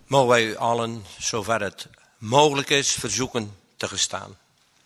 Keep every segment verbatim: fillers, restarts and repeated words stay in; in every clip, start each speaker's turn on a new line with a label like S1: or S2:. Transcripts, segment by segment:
S1: Mogen wij u allen, zover het mogelijk is, verzoeken te gestaan.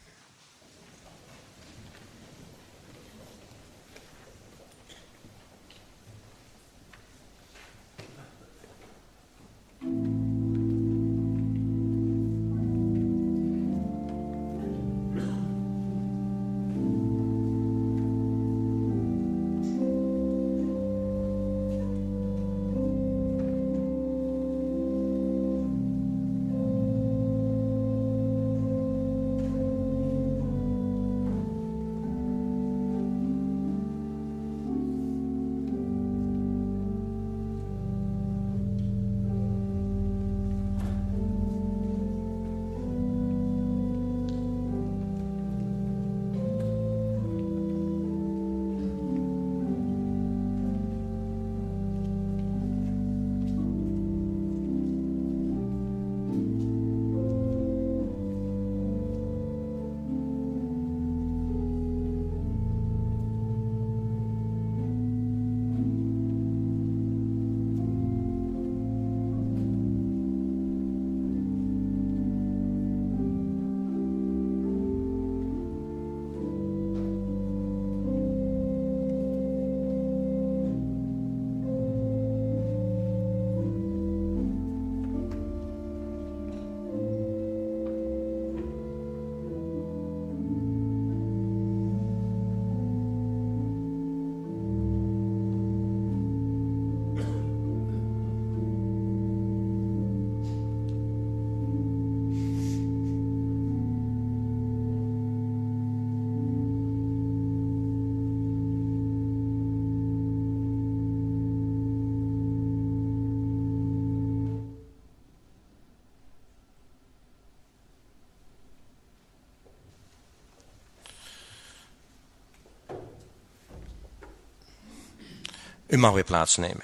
S1: U mag weer plaatsnemen.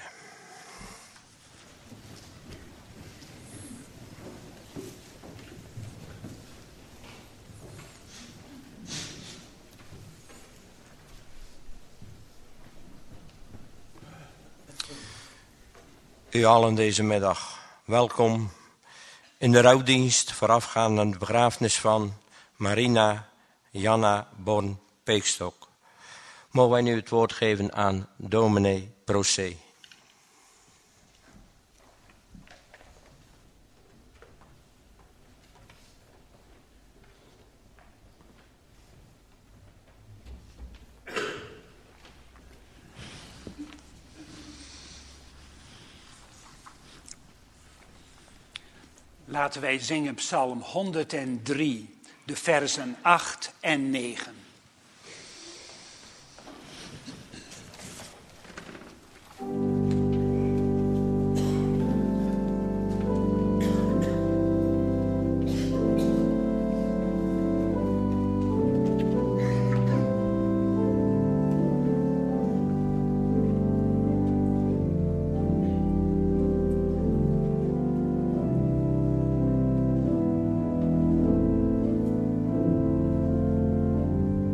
S1: U allen deze middag welkom in de rouwdienst voorafgaand aan de begrafenis van Marina Janna Born-Peekstok. Mogen wij nu het woord geven aan dominee Procé.
S2: Laten wij zingen Psalm honderddrie, de versen acht en negen.
S3: Thank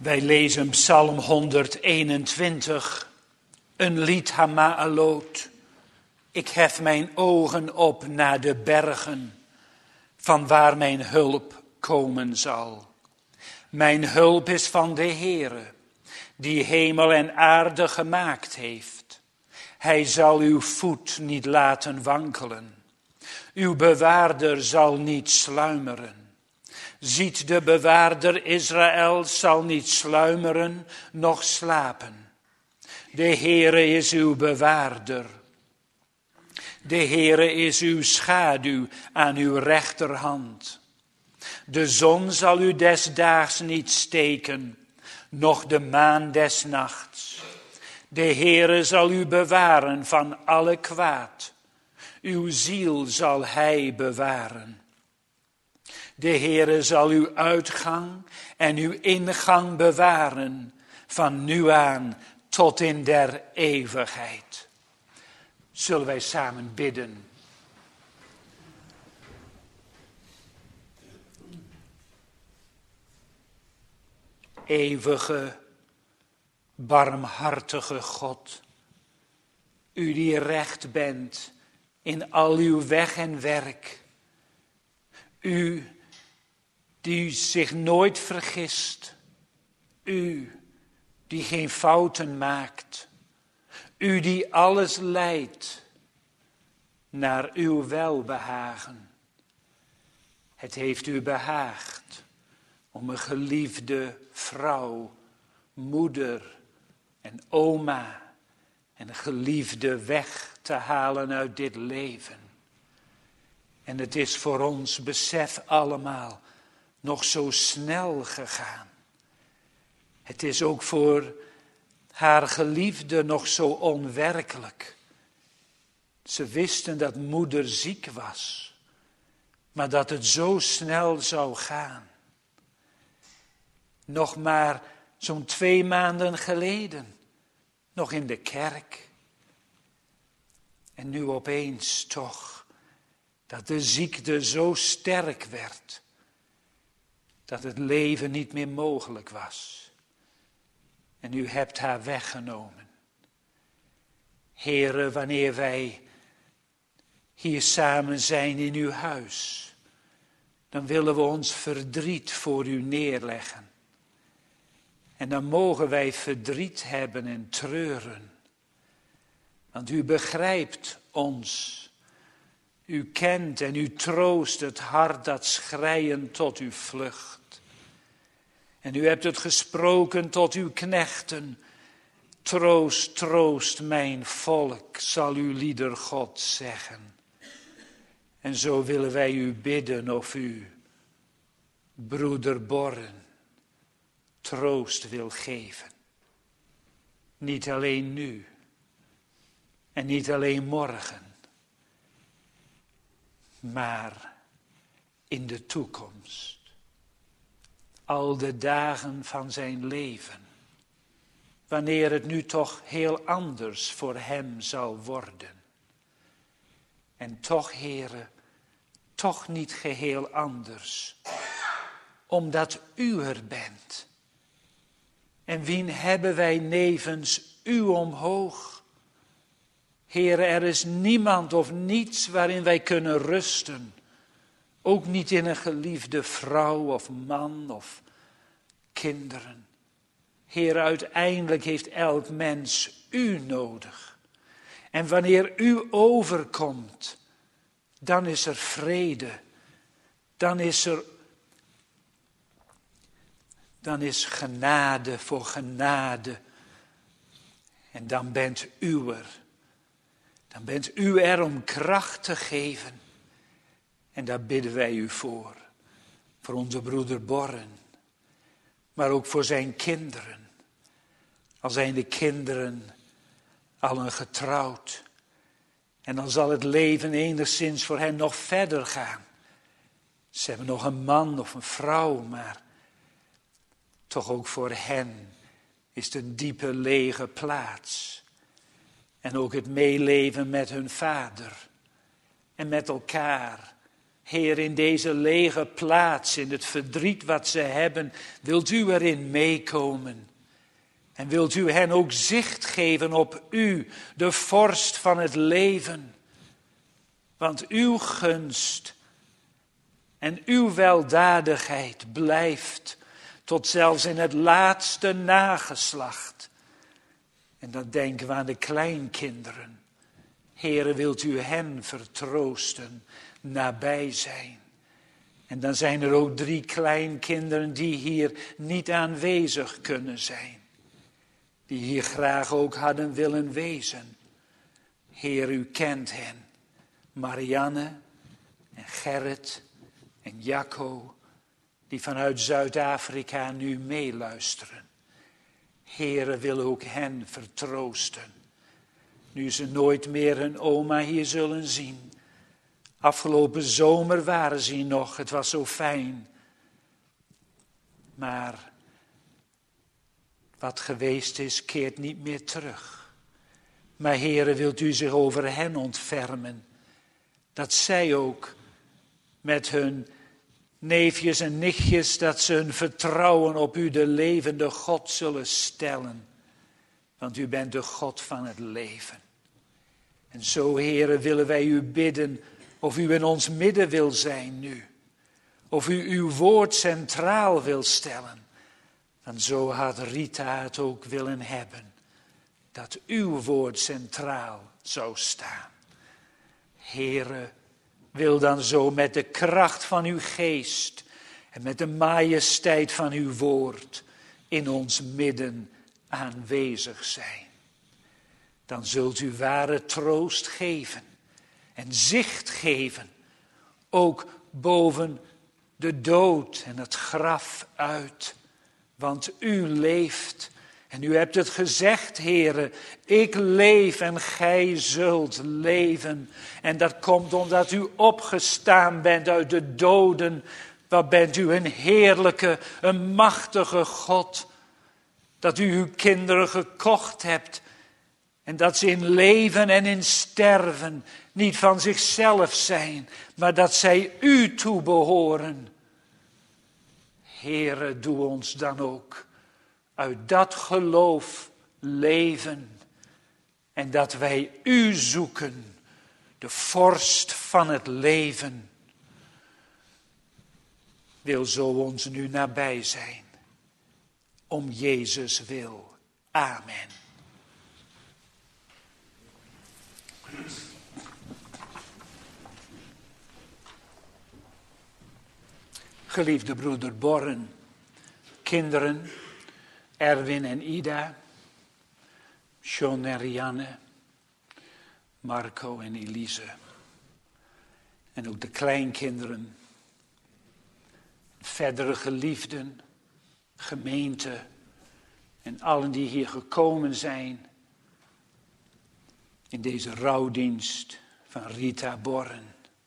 S2: Wij lezen Psalm honderdeenentwintig, een lied Hama'alot. Ik hef mijn ogen op naar de bergen, van waar mijn hulp komen zal. Mijn hulp is van de Heere, die hemel en aarde gemaakt heeft. Hij zal uw voet niet laten wankelen. Uw bewaarder zal niet sluimeren. Ziet, de bewaarder Israël zal niet sluimeren, noch slapen. De Heere is uw bewaarder. De Heere is uw schaduw aan uw rechterhand. De zon zal u des daags niet steken, noch de maan des nachts. De Heere zal u bewaren van alle kwaad. Uw ziel zal hij bewaren. De Heere zal uw uitgang en uw ingang bewaren, van nu aan tot in der eeuwigheid. Zullen wij samen bidden? Eeuwige, barmhartige God, u die recht bent in al uw weg en werk, u die zich nooit vergist, u die geen fouten maakt, u die alles leidt naar uw welbehagen. Het heeft u behaagd om een geliefde vrouw, moeder en oma en een geliefde weg te halen uit dit leven. En het is voor ons, besef allemaal, nog zo snel gegaan. Het is ook voor haar geliefde nog zo onwerkelijk. Ze wisten dat moeder ziek was, maar dat het zo snel zou gaan. Nog maar zo'n twee maanden geleden, nog in de kerk. En nu opeens toch, dat de ziekte zo sterk werd, dat het leven niet meer mogelijk was. En u hebt haar weggenomen. Heere, wanneer wij hier samen zijn in uw huis, dan willen we ons verdriet voor u neerleggen. En dan mogen wij verdriet hebben en treuren. Want u begrijpt ons. U kent en u troost het hart dat schreiend tot u vlucht. En u hebt het gesproken tot uw knechten. Troost, troost mijn volk, zal uw lieder God zeggen. En zo willen wij u bidden of u, broeder Borren, troost wil geven. Niet alleen nu en niet alleen morgen, maar in de toekomst. Al de dagen van zijn leven, wanneer het nu toch heel anders voor hem zal worden. En toch, Heere, toch niet geheel anders, omdat u er bent. En wien hebben wij nevens u omhoog? Heere, er is niemand of niets waarin wij kunnen rusten. Ook niet in een geliefde vrouw of man of kinderen. Heer, uiteindelijk heeft elk mens u nodig. En wanneer u overkomt, dan is er vrede. Dan is er, dan is genade voor genade. En dan bent u er. Dan bent u er om kracht te geven. En daar bidden wij u voor. Voor onze broeder Borren. Maar ook voor zijn kinderen. Al zijn de kinderen allen getrouwd. En dan zal het leven enigszins voor hen nog verder gaan. Ze hebben nog een man of een vrouw, maar toch ook voor hen is het een diepe lege plaats. En ook het meeleven met hun vader en met elkaar Heer, in deze lege plaats, in het verdriet wat ze hebben, wilt u erin meekomen. En wilt u hen ook zicht geven op u, de vorst van het leven. Want uw gunst en uw weldadigheid blijft tot zelfs in het laatste nageslacht. En dan denken we aan de kleinkinderen. Heere, wilt u hen vertroosten, nabij zijn. En dan zijn er ook drie kleinkinderen die hier niet aanwezig kunnen zijn. Die hier graag ook hadden willen wezen. Heer, u kent hen. Marianne en Gerrit en Jacco, die vanuit Zuid-Afrika nu meeluisteren. Heere, wil ook hen vertroosten. Nu ze nooit meer hun oma hier zullen zien. Afgelopen zomer waren ze hier nog, het was zo fijn. Maar wat geweest is, keert niet meer terug. Maar Heere, wilt u zich over hen ontfermen. Dat zij ook met hun neefjes en nichtjes, dat ze hun vertrouwen op u, de levende God, zullen stellen. Want u bent de God van het leven. En zo, Heere, willen wij u bidden of u in ons midden wil zijn nu. Of u uw woord centraal wil stellen. Want zo had Rita het ook willen hebben. Dat uw woord centraal zou staan. Heere, wil dan zo met de kracht van uw geest en met de majesteit van uw woord in ons midden aanwezig zijn. Dan zult u ware troost geven en zicht geven, ook boven de dood en het graf uit. Want u leeft en u hebt het gezegd, Heere, ik leef en gij zult leven. En dat komt omdat u opgestaan bent uit de doden. Wat bent u een heerlijke, een machtige God. Dat u uw kinderen gekocht hebt. En dat ze in leven en in sterven niet van zichzelf zijn, maar dat zij u toebehoren. Heere, doe ons dan ook uit dat geloof leven. En dat wij u zoeken, de vorst van het leven. Wil zo ons nu nabij zijn. Om Jezus wil. Amen. Geliefde broeder Borren, kinderen, Erwin en Ida, John en Rianne, Marco en Elise. En ook de kleinkinderen, verdere geliefden, gemeente en allen die hier gekomen zijn in deze rouwdienst van Rita Borren.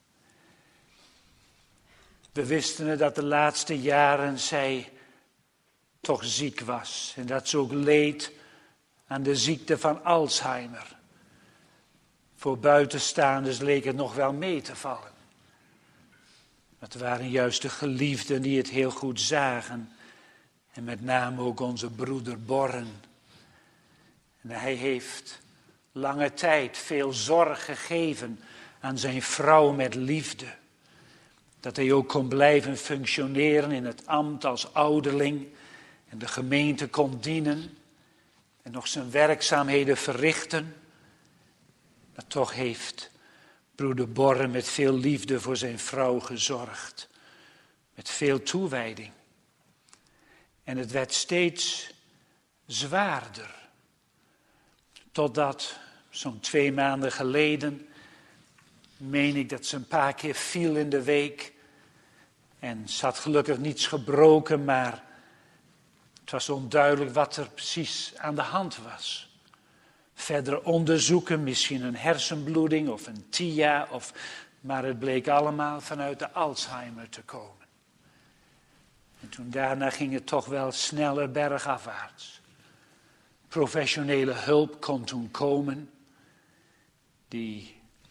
S2: We wisten het dat de laatste jaren zij toch ziek was. En dat ze ook leed aan de ziekte van Alzheimer. Voor buitenstaanders leek het nog wel mee te vallen. Het waren juist de geliefden die het heel goed zagen. En met name ook onze broeder Borren. En hij heeft lange tijd veel zorg gegeven aan zijn vrouw met liefde. Dat hij ook kon blijven functioneren in het ambt als ouderling en de gemeente kon dienen en nog zijn werkzaamheden verrichten. Maar toch heeft broeder Borren met veel liefde voor zijn vrouw gezorgd. Met veel toewijding. En het werd steeds zwaarder. Totdat, zo'n twee maanden geleden, meen ik dat ze een paar keer viel in de week. En ze had gelukkig niets gebroken, maar het was onduidelijk wat er precies aan de hand was. Verder onderzoeken, misschien een hersenbloeding of een T I A, of, maar het bleek allemaal vanuit de Alzheimer te komen. En toen daarna ging het toch wel sneller bergafwaarts. Professionele hulp kon toen komen, die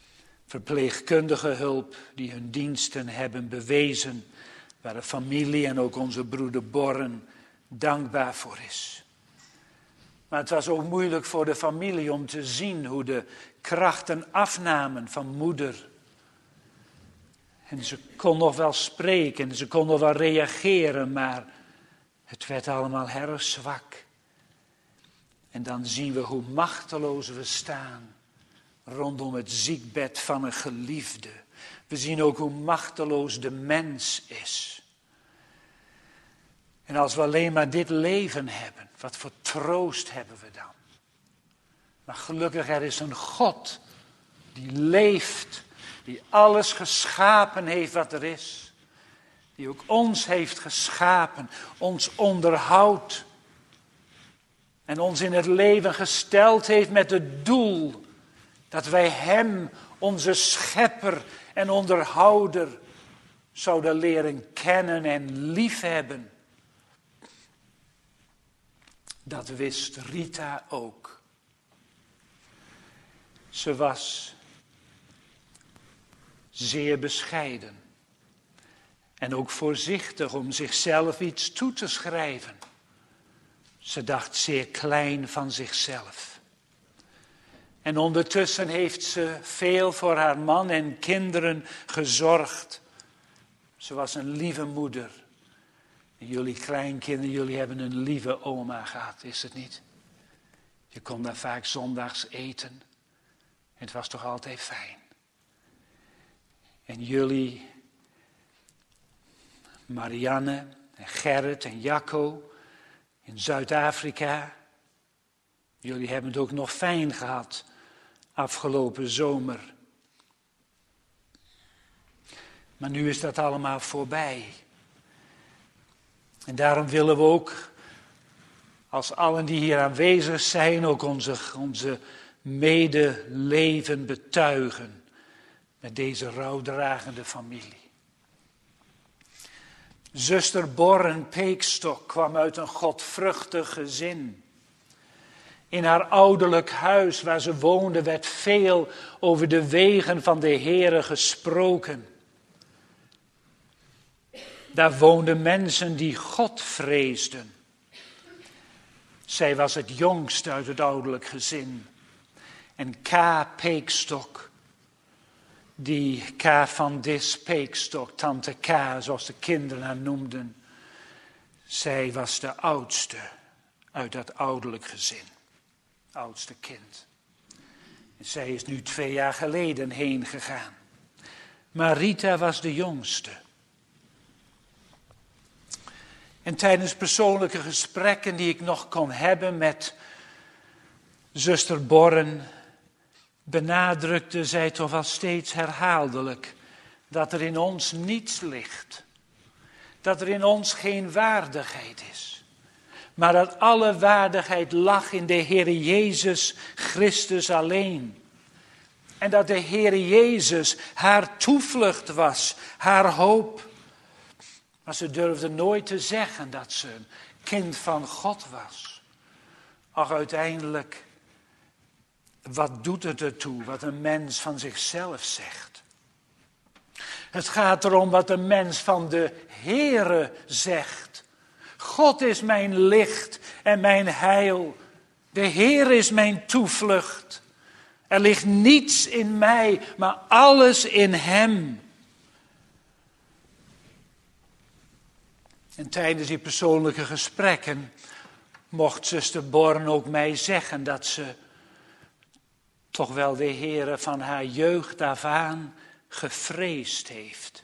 S2: verpleegkundige hulp die hun diensten hebben bewezen, waar de familie en ook onze broeder Borren dankbaar voor is. Maar het was ook moeilijk voor de familie om te zien hoe de krachten afnamen van moeder. En ze kon nog wel spreken, ze kon nog wel reageren, maar het werd allemaal erg zwak. En dan zien we hoe machteloos we staan rondom het ziekbed van een geliefde. We zien ook hoe machteloos de mens is. En als we alleen maar dit leven hebben, wat voor troost hebben we dan? Maar gelukkig er is een God die leeft, die alles geschapen heeft wat er is. Die ook ons heeft geschapen, ons onderhoudt. En ons in het leven gesteld heeft met het doel dat wij Hem, onze schepper en onderhouder, zouden leren kennen en liefhebben. Dat wist Rita ook. Ze was zeer bescheiden en ook voorzichtig om zichzelf iets toe te schrijven. Ze dacht zeer klein van zichzelf. En ondertussen heeft ze veel voor haar man en kinderen gezorgd. Ze was een lieve moeder. En jullie kleinkinderen, jullie hebben een lieve oma gehad, is het niet? Je kon daar vaak zondags eten. Het was toch altijd fijn. En jullie, Marianne en Gerrit en Jacco in Zuid-Afrika, jullie hebben het ook nog fijn gehad afgelopen zomer. Maar nu is dat allemaal voorbij. En daarom willen we ook, als allen die hier aanwezig zijn, ook onze, onze medeleven betuigen met deze rouwdragende familie. Zuster Borren Peekstok kwam uit een godvruchtig gezin. In haar ouderlijk huis waar ze woonde werd veel over de wegen van de Heere gesproken. Daar woonden mensen die God vreesden. Zij was het jongste uit het ouderlijk gezin. En K. Peekstok, die K. van Dis Peekstok, tante K, zoals de kinderen haar noemden. Zij was de oudste uit dat ouderlijk gezin. Oudste kind. En zij is nu twee jaar geleden heen gegaan. Maar Rita was de jongste. En tijdens persoonlijke gesprekken die ik nog kon hebben met zuster Borren, benadrukte zij toch wel steeds herhaaldelijk dat er in ons niets ligt. Dat er in ons geen waardigheid is. Maar dat alle waardigheid lag in de Heere Jezus Christus alleen. En dat de Heere Jezus haar toevlucht was, haar hoop. Maar ze durfde nooit te zeggen dat ze een kind van God was. Ach, uiteindelijk, wat doet het ertoe wat een mens van zichzelf zegt? Het gaat erom wat een mens van de Heere zegt. God is mijn licht en mijn heil. De Heer is mijn toevlucht. Er ligt niets in mij, maar alles in Hem. En tijdens die persoonlijke gesprekken mocht zuster Born ook mij zeggen dat ze toch wel de Heere van haar jeugd af aan gevreesd heeft.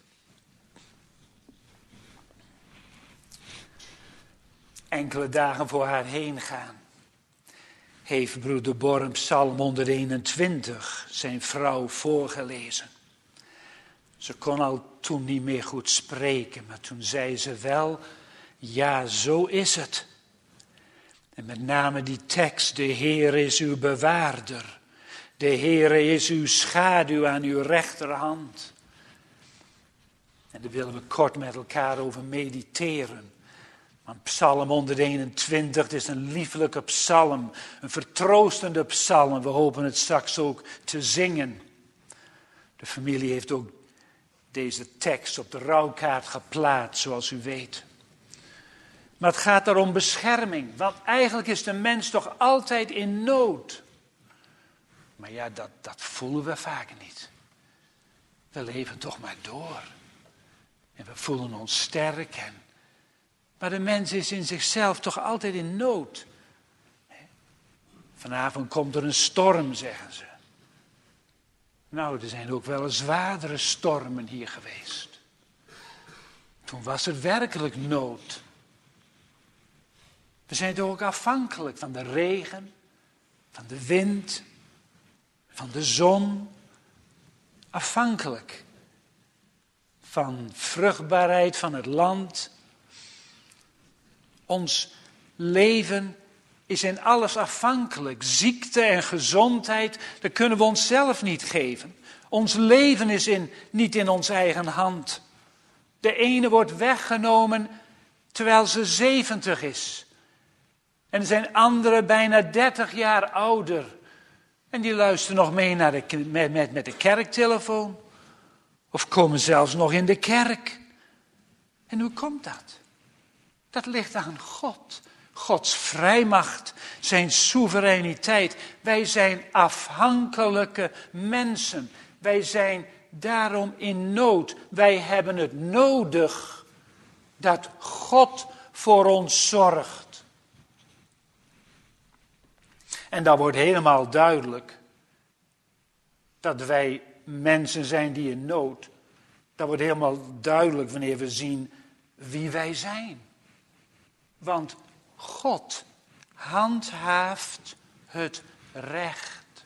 S2: Enkele dagen voor haar heen gaan heeft broeder Born Psalm honderdeenentwintig zijn vrouw voorgelezen. Ze kon al toen niet meer goed spreken, maar toen zei ze wel, ja, zo is het. En met name die tekst, de Heer is uw bewaarder. De Heer is uw schaduw aan uw rechterhand. En daar willen we kort met elkaar over mediteren. Want Psalm honderdeenentwintig, het is een liefelijke psalm, een vertroostende psalm. We hopen het straks ook te zingen. De familie heeft ook deze tekst op de rouwkaart geplaatst, zoals u weet. Maar het gaat daar om bescherming, want eigenlijk is de mens toch altijd in nood. Maar ja, dat, dat voelen we vaak niet. We leven toch maar door. En we voelen ons sterk. En... Maar de mens is in zichzelf toch altijd in nood. Vanavond komt er een storm, zeggen ze. Nou, er zijn ook wel zwaardere stormen hier geweest. Toen was er werkelijk nood. We zijn toch ook afhankelijk van de regen, van de wind, van de zon. Afhankelijk van vruchtbaarheid van het land. Ons leven is in alles afhankelijk. Ziekte en gezondheid, dat kunnen we onszelf niet geven. Ons leven is in, niet in onze eigen hand. De ene wordt weggenomen terwijl ze zeventig is. En er zijn anderen bijna dertig jaar ouder. En die luisteren nog mee naar de, met, met, met de kerktelefoon. Of komen zelfs nog in de kerk. En hoe komt dat? Dat ligt aan God. Gods vrijmacht, zijn soevereiniteit. Wij zijn afhankelijke mensen. Wij zijn daarom in nood. Wij hebben het nodig dat God voor ons zorgt. En dan wordt helemaal duidelijk dat wij mensen zijn die in nood. Dat wordt helemaal duidelijk wanneer we zien wie wij zijn. Want God handhaaft het recht.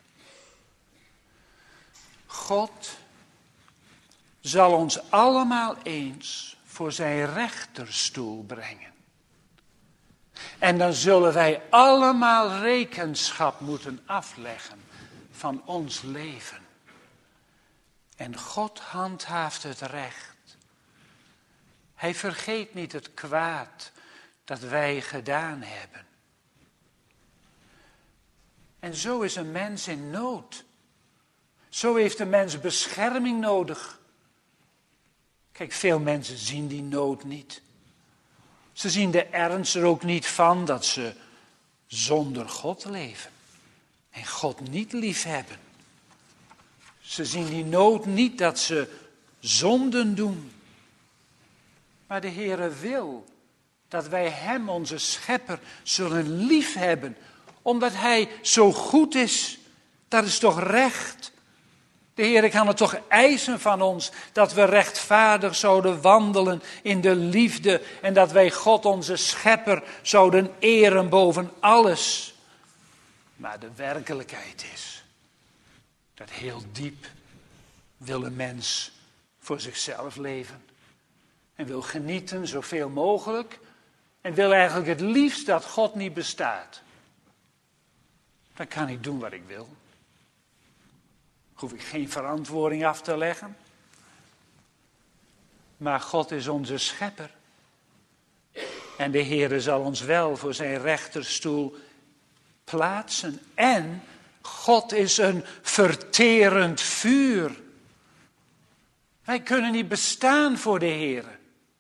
S2: God zal ons allemaal eens voor zijn rechterstoel brengen. En dan zullen wij allemaal rekenschap moeten afleggen van ons leven. En God handhaaft het recht. Hij vergeet niet het kwaad dat wij gedaan hebben. En zo is een mens in nood. Zo heeft een mens bescherming nodig. Kijk, veel mensen zien die nood niet. Ze zien de ernst er ook niet van dat ze zonder God leven. En God niet liefhebben. Ze zien die nood niet dat ze zonden doen. Maar de Heere wil dat wij hem, onze schepper, zullen liefhebben. Omdat hij zo goed is. Dat is toch recht. De Heer kan het toch eisen van ons dat we rechtvaardig zouden wandelen in de liefde en dat wij God onze schepper zouden eren boven alles. Maar de werkelijkheid is dat heel diep wil een mens voor zichzelf leven en wil genieten zoveel mogelijk en wil eigenlijk het liefst dat God niet bestaat. Dan kan ik doen wat ik wil. Hoef ik geen verantwoording af te leggen. Maar God is onze schepper. En de Heere zal ons wel voor zijn rechterstoel plaatsen. En God is een verterend vuur. Wij kunnen niet bestaan voor de Heere.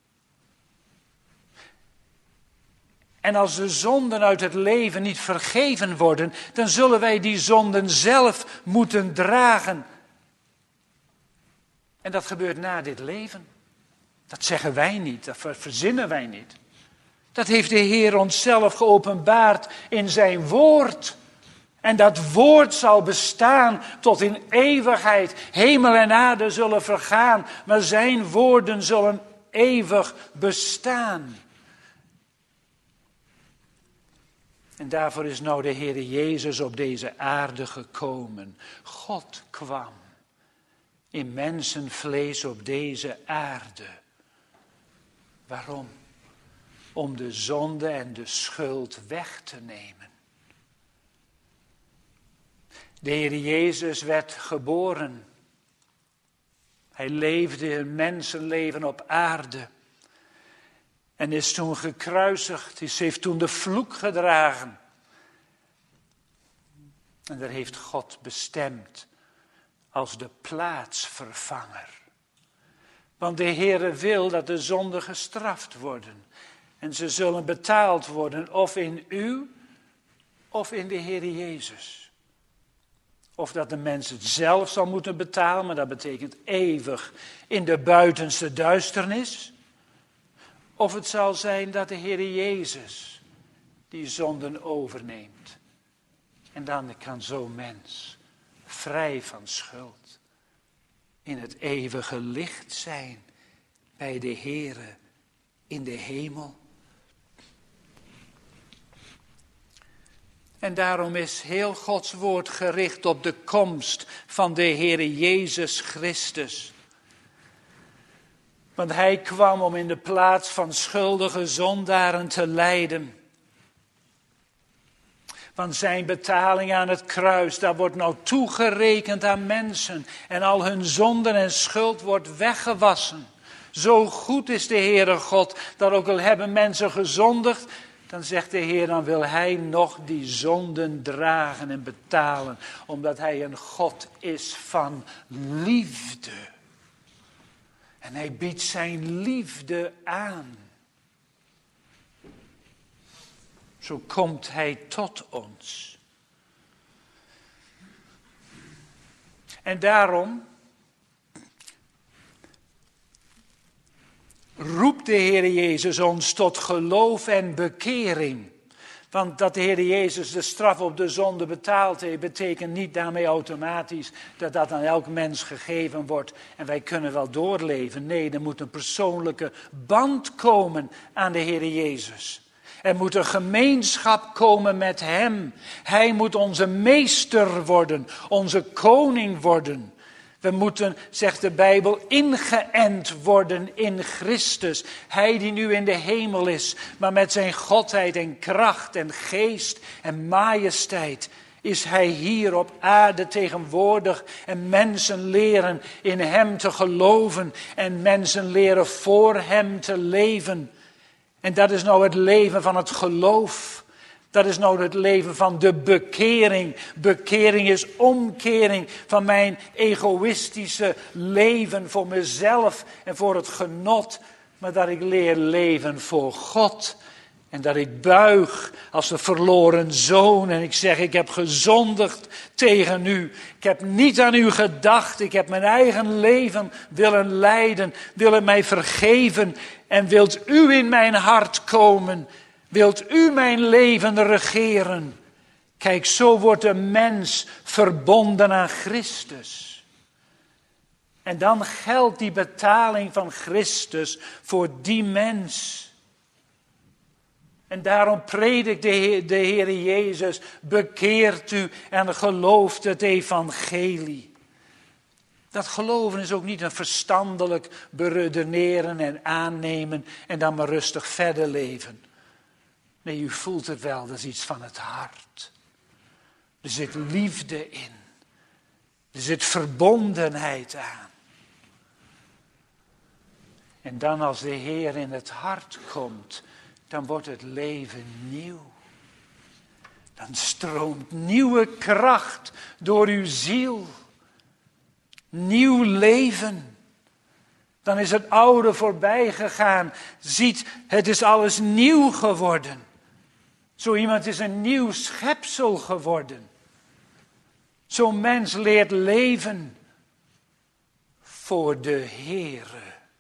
S2: En als de zonden uit het leven niet vergeven worden, dan zullen wij die zonden zelf moeten dragen. En dat gebeurt na dit leven. Dat zeggen wij niet, dat verzinnen wij niet. Dat heeft de Heer ons zelf geopenbaard in zijn woord. En dat woord zal bestaan tot in eeuwigheid. Hemel en aarde zullen vergaan, maar zijn woorden zullen eeuwig bestaan. En daarvoor is nou de Heer Jezus op deze aarde gekomen. God kwam in mensenvlees op deze aarde. Waarom? Om de zonde en de schuld weg te nemen. De Heer Jezus werd geboren. Hij leefde een mensenleven op aarde. En is toen gekruisigd, is, heeft toen de vloek gedragen. En daar heeft God bestemd als de plaatsvervanger. Want de Heere wil dat de zonden gestraft worden. En ze zullen betaald worden of in u of in de Heere Jezus. Of dat de mens het zelf zal moeten betalen, maar dat betekent eeuwig in de buitenste duisternis. Of het zal zijn dat de Heere Jezus die zonden overneemt. En dan kan zo'n mens vrij van schuld in het eeuwige licht zijn bij de Heere in de hemel. En daarom is heel Gods woord gericht op de komst van de Heere Jezus Christus. Want hij kwam om in de plaats van schuldige zondaren te lijden. Want zijn betaling aan het kruis, daar wordt nou toegerekend aan mensen. En al hun zonden en schuld wordt weggewassen. Zo goed is de Heere God, dat ook al hebben mensen gezondigd, dan zegt de Heer, dan wil hij nog die zonden dragen en betalen. Omdat hij een God is van liefde. En hij biedt zijn liefde aan. Zo komt hij tot ons. En daarom roept de Heer Jezus ons tot geloof en bekering. Want dat de Heer Jezus de straf op de zonde betaald heeft, betekent niet daarmee automatisch dat dat aan elk mens gegeven wordt en wij kunnen wel doorleven. Nee, er moet een persoonlijke band komen aan de Heer Jezus. Er moet een gemeenschap komen met hem. Hij moet onze meester worden, onze koning worden. We moeten, zegt de Bijbel, ingeënt worden in Christus. Hij die nu in de hemel is, maar met zijn godheid en kracht en geest en majesteit is hij hier op aarde tegenwoordig. En mensen leren in hem te geloven en mensen leren voor hem te leven. En dat is nou het leven van het geloof. Dat is nou het leven van de bekering. Bekering is omkering van mijn egoïstische leven voor mezelf en voor het genot. Maar dat ik leer leven voor God. En dat ik buig als een verloren zoon en ik zeg, ik heb gezondigd tegen u. Ik heb niet aan u gedacht. Ik heb mijn eigen leven willen leiden, willen mij vergeven. En wilt u in mijn hart komen? Wilt u mijn leven regeren? Kijk, zo wordt een mens verbonden aan Christus. En dan geldt die betaling van Christus voor die mens. En daarom predikt de Heer, de Heer Jezus, bekeert u en gelooft het evangelie. Dat geloven is ook niet een verstandelijk beredeneren en aannemen en dan maar rustig verder leven. Nee, u voelt het wel, dat is iets van het hart. Er zit liefde in. Er zit verbondenheid aan. En dan als de Heer in het hart komt, dan wordt het leven nieuw. Dan stroomt nieuwe kracht door uw ziel. Nieuw leven. Dan is het oude voorbij gegaan. Ziet, het is alles nieuw geworden. Zo iemand is een nieuw schepsel geworden. Zo'n mens leert leven voor de Heere.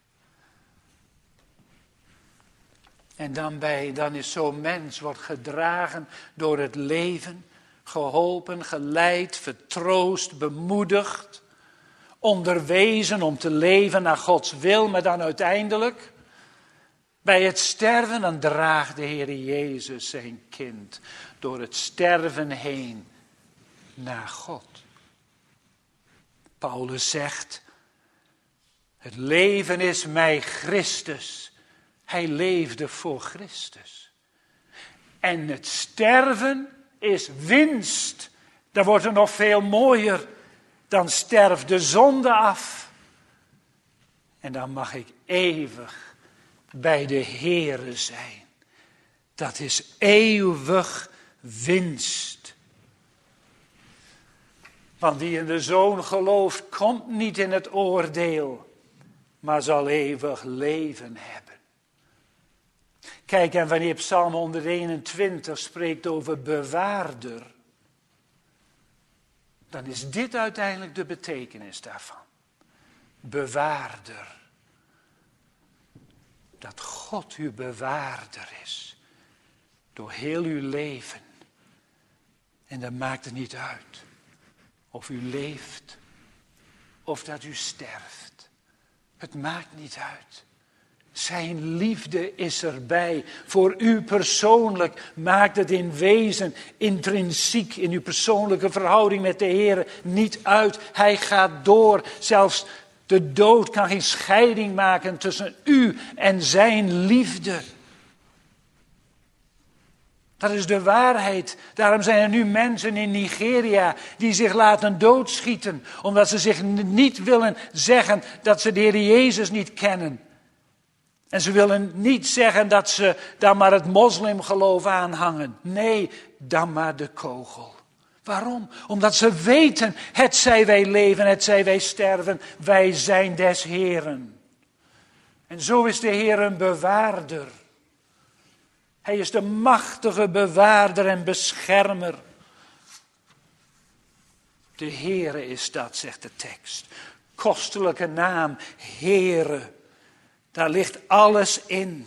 S2: En dan, bij, dan is zo'n mens, wordt gedragen door het leven, geholpen, geleid, vertroost, bemoedigd, onderwezen om te leven naar Gods wil, maar dan uiteindelijk, bij het sterven, dan draagt de Heer Jezus zijn kind door het sterven heen naar God. Paulus zegt, het leven is mij Christus. Hij leefde voor Christus. En het sterven is winst. Dat wordt er nog veel mooier. Dan sterft de zonde af. En dan mag ik eeuwig bij de Heere zijn. Dat is eeuwig winst. Want die in de Zoon gelooft, komt niet in het oordeel, maar zal eeuwig leven hebben. Kijk, en wanneer Psalm honderdeenentwintig spreekt over bewaarder, dan is dit uiteindelijk de betekenis daarvan. Bewaarder. Dat God uw bewaarder is. Door heel uw leven. En dan maakt het niet uit. Of u leeft. Of dat u sterft. Het maakt niet uit. Zijn liefde is erbij. Voor u persoonlijk maakt het in wezen, intrinsiek, in uw persoonlijke verhouding met de Heer niet uit. Hij gaat door. Zelfs de dood kan geen scheiding maken tussen u en zijn liefde. Dat is de waarheid. Daarom zijn er nu mensen in Nigeria die zich laten doodschieten. Omdat ze zich niet willen zeggen dat ze de Heer Jezus niet kennen. En ze willen niet zeggen dat ze dan maar het moslimgeloof aanhangen. Nee, dan maar de kogel. Waarom? Omdat ze weten, het zij wij leven, het zij wij sterven, wij zijn des Heeren. En zo is de Heer een bewaarder. Hij is de machtige bewaarder en beschermer. De Heere is dat, zegt de tekst. Kostelijke naam, Heere. Daar ligt alles in.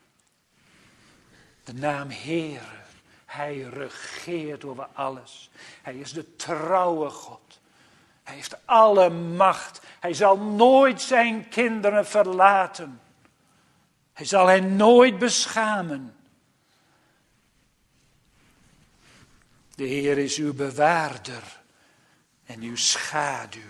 S2: De naam Heere. Hij regeert over alles. Hij is de trouwe God. Hij heeft alle macht. Hij zal nooit zijn kinderen verlaten. Hij zal hen nooit beschamen. De Heer is uw bewaarder en uw schaduw.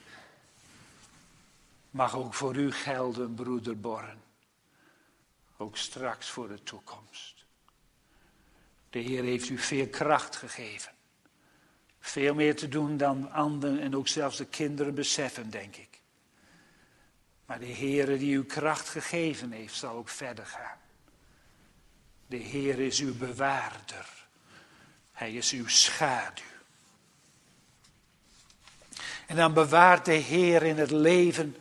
S2: Mag ook voor u gelden, broeder Borren. Ook straks voor de toekomst. De Heer heeft u veel kracht gegeven. Veel meer te doen dan anderen en ook zelfs de kinderen beseffen, denk ik. Maar de Heer die u kracht gegeven heeft, zal ook verder gaan. De Heer is uw bewaarder. Hij is uw schaduw. En dan bewaart de Heer in het leven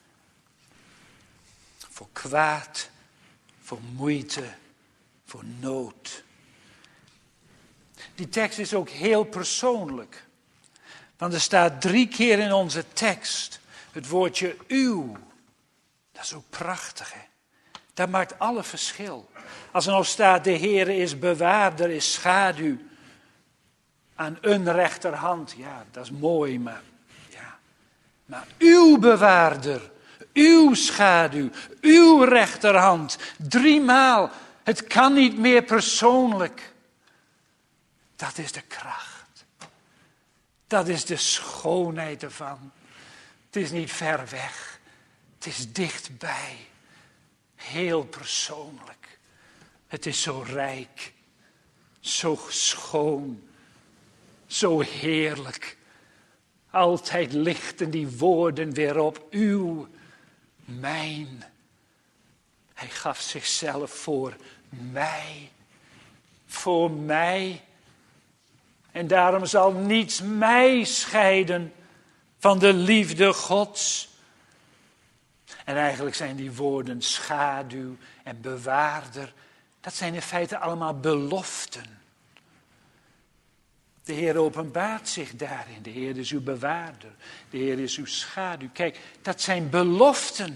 S2: voor kwaad, voor moeite, voor nood. Die tekst is ook heel persoonlijk. Want er staat drie keer in onze tekst het woordje uw. Dat is ook prachtig, hè? Dat maakt alle verschil. Als er nou staat, de Heere is bewaarder, is schaduw aan een rechterhand. Ja, dat is mooi, maar ja. Maar uw bewaarder, uw schaduw, uw rechterhand. Driemaal. Het kan niet meer persoonlijk. Dat is de kracht. Dat is de schoonheid ervan. Het is niet ver weg. Het is dichtbij. Heel persoonlijk. Het is zo rijk. Zo schoon. Zo heerlijk. Altijd lichten die woorden weer op. Uw, mijn. Hij gaf zichzelf voor mij. Voor mij. En daarom zal niets mij scheiden van de liefde Gods. En eigenlijk zijn die woorden schaduw en bewaarder. Dat zijn in feite allemaal beloften. De Heer openbaart zich daarin. De Heer is uw bewaarder. De Heer is uw schaduw. Kijk, dat zijn beloften.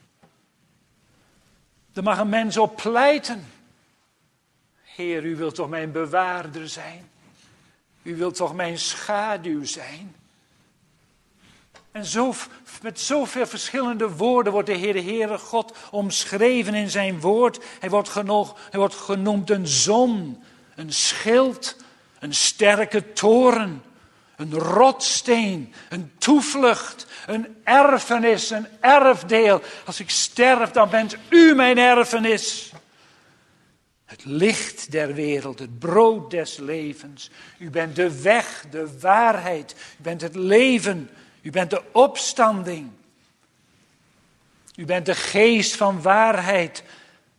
S2: Daar mag een mens op pleiten. Heer, u wilt toch mijn bewaarder zijn? U wilt toch mijn schaduw zijn? En zo, met zoveel verschillende woorden wordt de Heer, de Heere God omschreven in zijn woord. Hij wordt, genoeg, hij wordt genoemd een zon, een schild, een sterke toren, een rotsteen, een toevlucht, een erfenis, een erfdeel. Als ik sterf, dan bent u mijn erfenis. Het licht der wereld, het brood des levens. U bent de weg, de waarheid. U bent het leven. U bent de opstanding. U bent de geest van waarheid,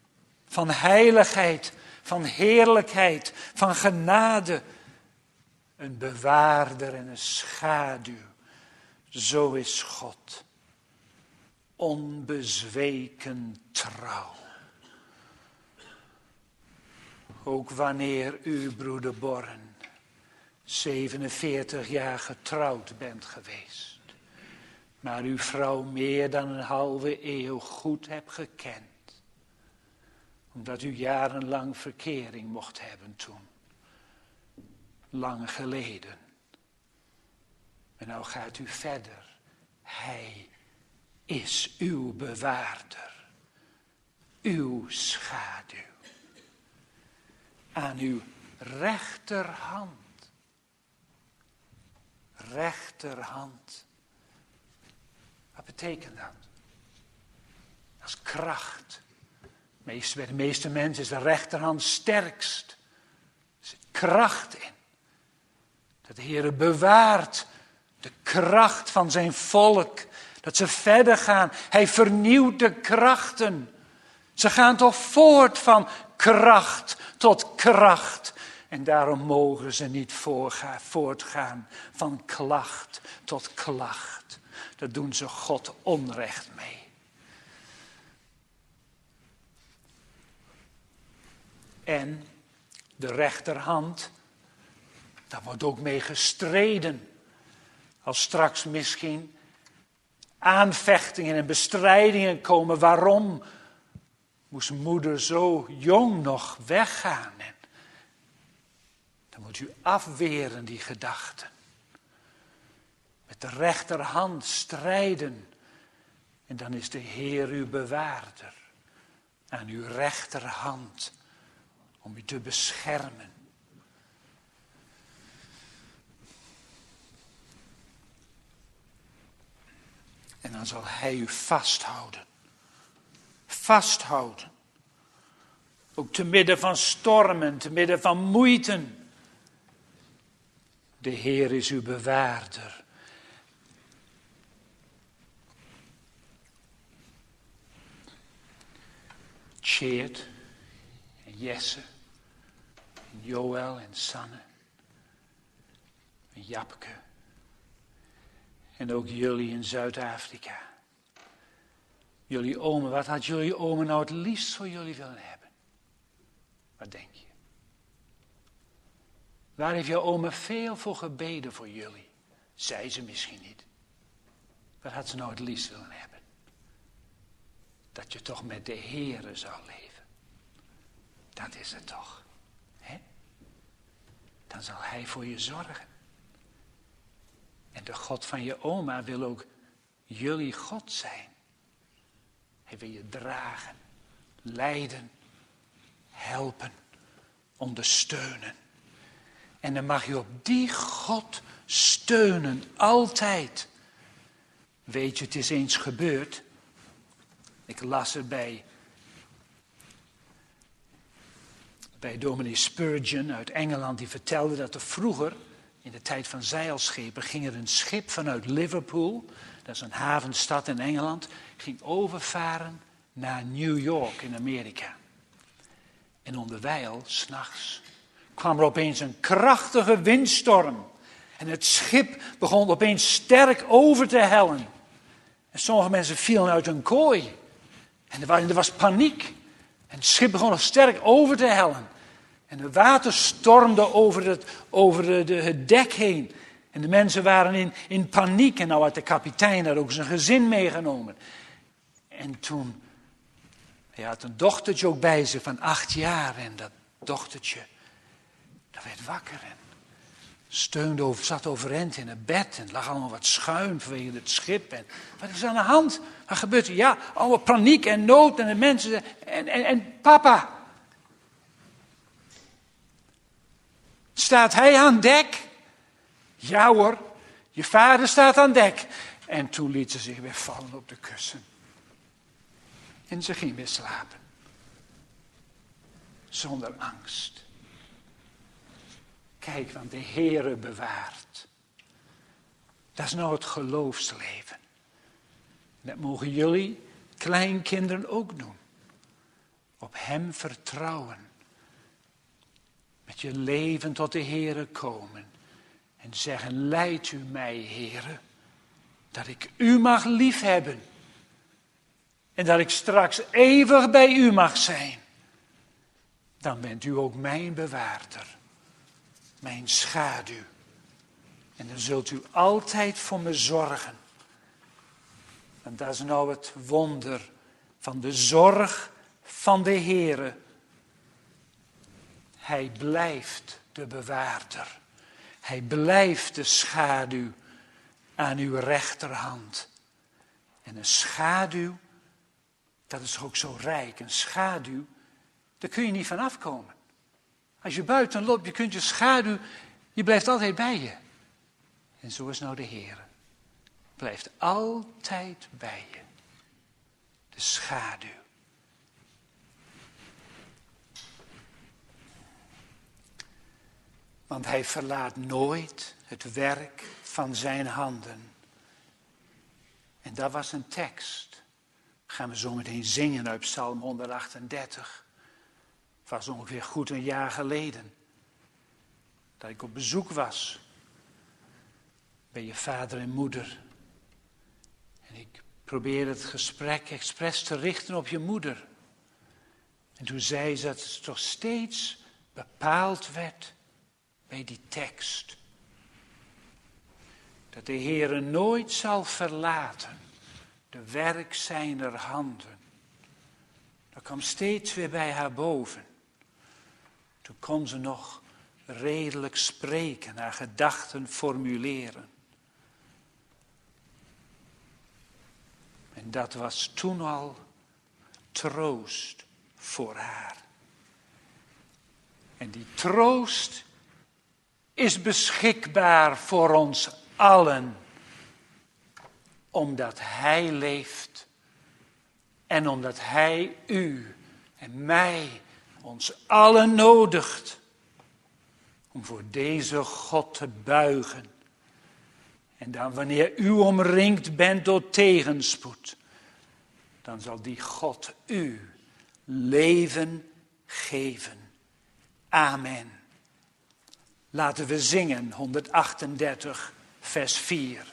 S2: van heiligheid, van heerlijkheid, van genade. een bewaarder en een schaduw. Zo is God. Onbezweken trouw. Ook wanneer u, broeder Borren, zevenenveertig jaar getrouwd bent geweest, maar uw vrouw meer dan een halve eeuw goed hebt gekend, omdat u jarenlang verkering mocht hebben toen, lang geleden. En nou gaat u verder. Hij is uw bewaarder, uw schaduw. Aan uw rechterhand. Rechterhand. Wat betekent dat? Dat is kracht. Meest, bij de meeste mensen is de rechterhand sterkst. Er zit kracht in. Dat de Heer bewaart de kracht van zijn volk. Dat ze verder gaan. Hij vernieuwt de krachten. Ze gaan toch voort van kracht tot kracht. En daarom mogen ze niet voorgaan, voortgaan van klacht tot klacht. Daar doen ze God onrecht mee. En de rechterhand, daar wordt ook mee gestreden. Als straks misschien aanvechtingen en bestrijdingen komen. Waarom moest moeder zo jong nog weggaan? En dan moet u afweren die gedachten. Met de rechterhand strijden. En dan is de Heer uw bewaarder. Aan uw rechterhand. Om u te beschermen. En dan zal hij u vasthouden. Vasthouden. Ook te midden van stormen, te midden van moeiten. De Heer is uw bewaarder. Tjeerd en Jesse en Joël en Sanne en Japke en ook jullie in Zuid-Afrika. Jullie omen, wat had jullie omen nou het liefst voor jullie willen hebben? Wat denk je? Waar heeft jouw oma veel voor gebeden voor jullie? Zei ze misschien niet. Wat had ze nou het liefst willen hebben? Dat je toch met de Heere zou leven. Dat is het toch. Hè? Dan zal hij voor je zorgen. En de God van je oma wil ook jullie God zijn. Hij wil je dragen, leiden, helpen, ondersteunen. En dan mag je op die God steunen, altijd. Weet je, het is eens gebeurd. Ik las er bij, bij dominee Spurgeon uit Engeland. Die vertelde dat er vroeger, in de tijd van zeilschepen, ging er een schip vanuit Liverpool. Dat is een havenstad in Engeland. Ging overvaren naar New York in Amerika. En onderwijl, 's nachts, kwam er opeens een krachtige windstorm. En het schip begon opeens sterk over te hellen. En sommige mensen vielen uit hun kooi. En er was, er was paniek. En het schip begon nog sterk over te hellen. En de water stormde over het, over de, de, het dek heen. En de mensen waren in, in paniek. En nou had de kapitein daar ook zijn gezin meegenomen. En toen, hij had een dochtertje ook bij zich van acht jaar. En dat dochtertje, dat werd wakker en steunde over, zat overeind in het bed. En het lag allemaal wat schuin vanwege het schip. En wat is aan de hand? Wat gebeurt er? Ja, allemaal paniek en nood. En de mensen, en, en, en papa. Staat hij aan dek? Ja hoor, je vader staat aan dek. En toen liet ze zich weer vallen op de kussen. En ze ging weer slapen. Zonder angst. Kijk, want de Heere bewaart. Dat is nou het geloofsleven. Dat mogen jullie kleinkinderen ook doen. Op hem vertrouwen. Met je leven tot de Heere komen. En zeggen, leid u mij, Heere, dat ik u mag liefhebben. En dat ik straks eeuwig bij u mag zijn. Dan bent u ook mijn bewaarder. Mijn schaduw. En dan zult u altijd voor me zorgen. En dat is nou het wonder van de zorg van de Heere. Hij blijft de bewaarder. Hij blijft de schaduw aan uw rechterhand. En een schaduw, dat is ook zo rijk. Een schaduw, daar kun je niet van afkomen. Als je buiten loopt, je kunt je schaduw, je blijft altijd bij je. En zo is nou de Heer. Blijft altijd bij je. De schaduw. Want hij verlaat nooit het werk van zijn handen. En dat was een tekst. Gaan we zo meteen zingen uit Psalm honderdachtendertig. Het was ongeveer goed een jaar geleden. Dat ik op bezoek was. Bij je vader en moeder. En ik probeerde het gesprek expres te richten op je moeder. En toen zei ze dat het toch steeds bepaald werd bij die tekst. Dat de Heere nooit zal verlaten de werk zijner handen. Dat kwam steeds weer bij haar boven. Toen kon ze nog redelijk spreken, haar gedachten formuleren. En dat was toen al troost voor haar. En die troost is beschikbaar voor ons allen. Omdat Hij leeft. En omdat Hij u en mij, ons allen nodigt. Om voor deze God te buigen. En dan wanneer u omringd bent door tegenspoed. Dan zal die God u leven geven. Amen. Laten we zingen, honderdachtendertig, vers vier.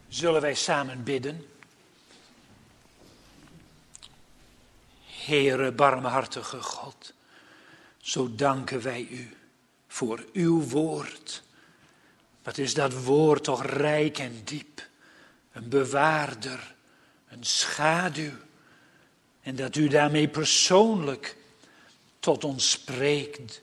S2: Zullen wij samen bidden? Heere, barmhartige God, zo danken wij u voor uw woord. Wat is dat woord toch rijk en diep, een bewaarder, een schaduw. En dat u daarmee persoonlijk tot ons spreekt.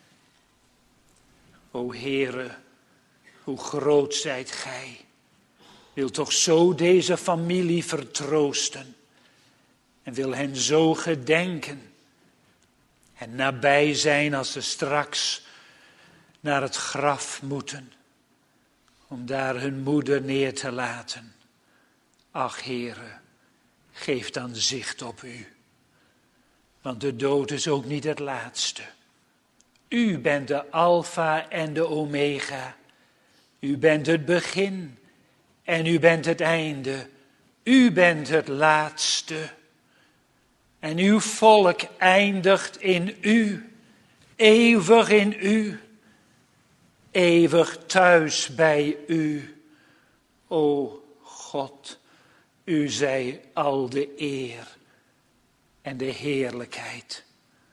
S2: O Heere, hoe groot zijt gij. Wil toch zo deze familie vertroosten. En wil hen zo gedenken. En nabij zijn als ze straks naar het graf moeten. Om daar hun moeder neer te laten. Ach Heere, geef dan zicht op u. Want de dood is ook niet het laatste. U bent de Alpha en de Omega. U bent het begin en u bent het einde. U bent het laatste. En uw volk eindigt in u, eeuwig in u, eeuwig thuis bij u. O God, u zij al de eer en de heerlijkheid.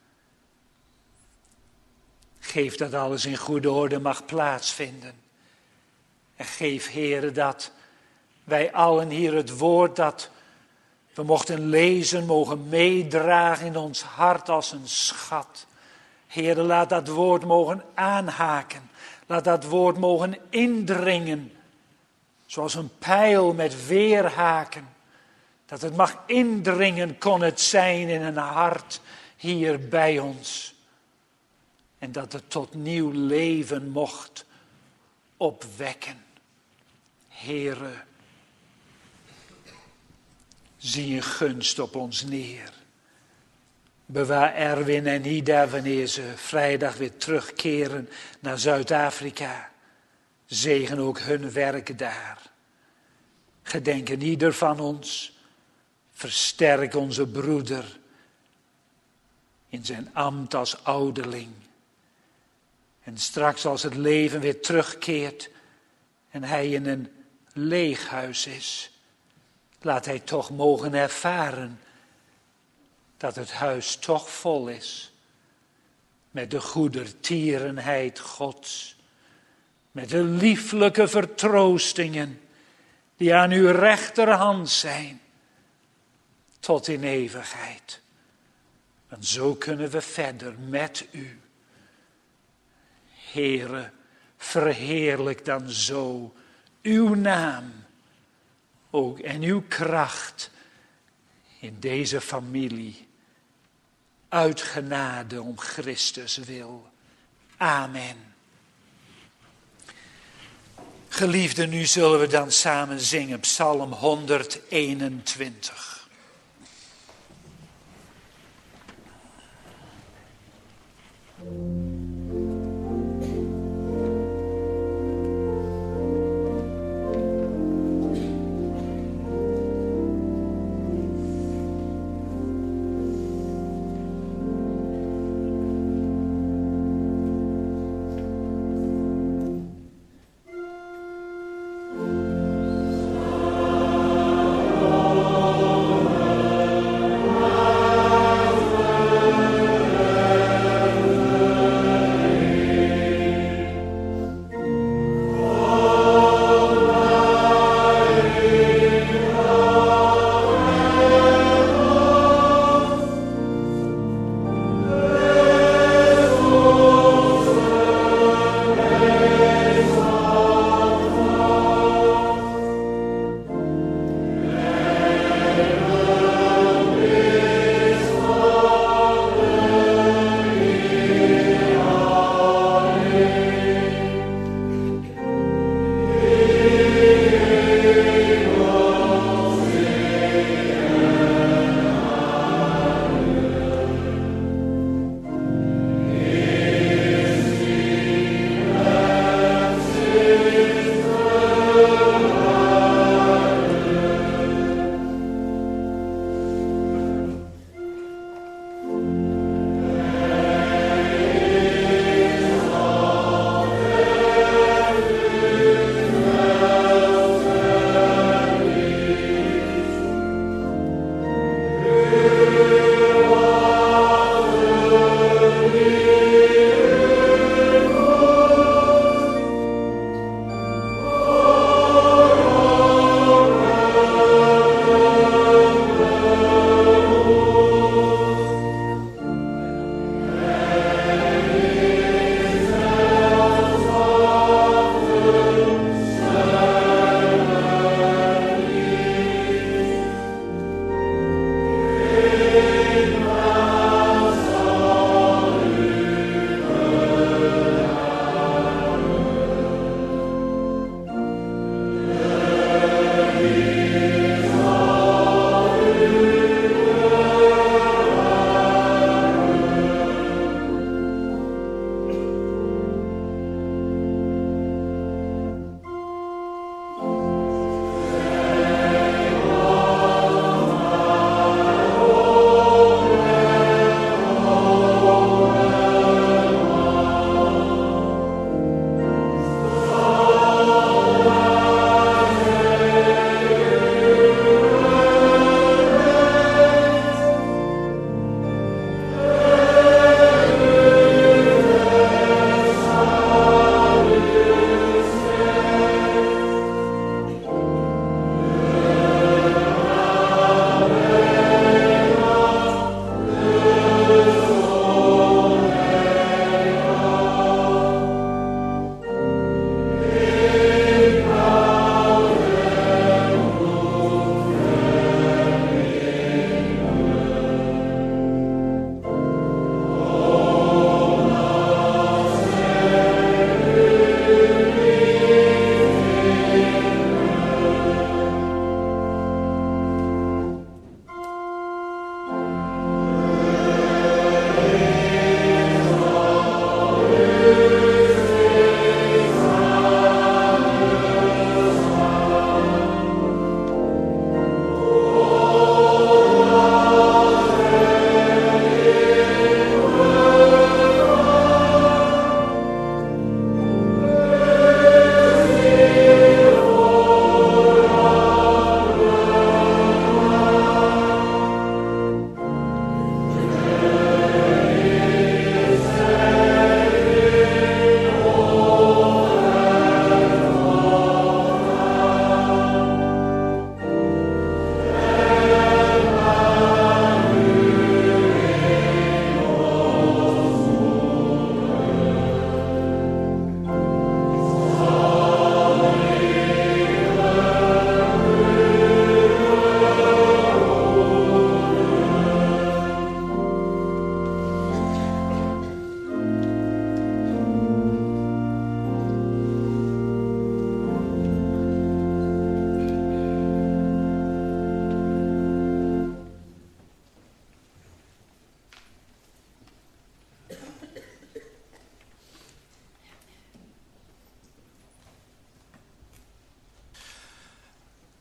S2: Geef dat alles in goede orde mag plaatsvinden. En geef, Heere, dat wij allen hier het woord dat we mochten lezen, mogen meedragen in ons hart als een schat. Heere, laat dat woord mogen aanhaken. Laat dat woord mogen indringen. Zoals een pijl met weerhaken. Dat het mag indringen kon het zijn in een hart hier bij ons. En dat het tot nieuw leven mocht opwekken. Heere, zie een gunst op ons neer. Bewaar Erwin en Ida wanneer ze vrijdag weer terugkeren naar Zuid-Afrika. Zegen ook hun werk daar. Gedenk aan ieder van ons. Versterk onze broeder in zijn ambt als ouderling. En straks als het leven weer terugkeert en hij in een leeg huis is, laat hij toch mogen ervaren dat het huis toch vol is. Met de goedertierenheid Gods. Met de lieflijke vertroostingen die aan uw rechterhand zijn. Tot in eeuwigheid. En zo kunnen we verder met u. Heere, verheerlijk dan zo uw naam. Ook en uw kracht in deze familie. Uit genade om Christus wil. Amen. Geliefden, nu zullen we dan samen zingen Psalm honderdeenentwintig.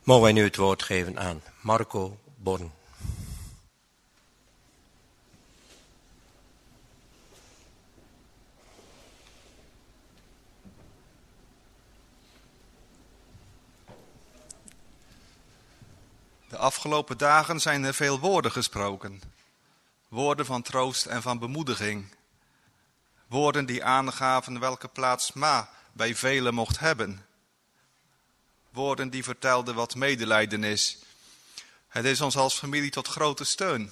S1: Mogen wij nu het woord geven aan Marco Born.
S3: De afgelopen dagen zijn er veel woorden gesproken. Woorden van troost en van bemoediging. Woorden die aangaven welke plaats Ma bij velen mocht hebben. Woorden die vertelden wat medelijden is. Het is ons als familie tot grote steun.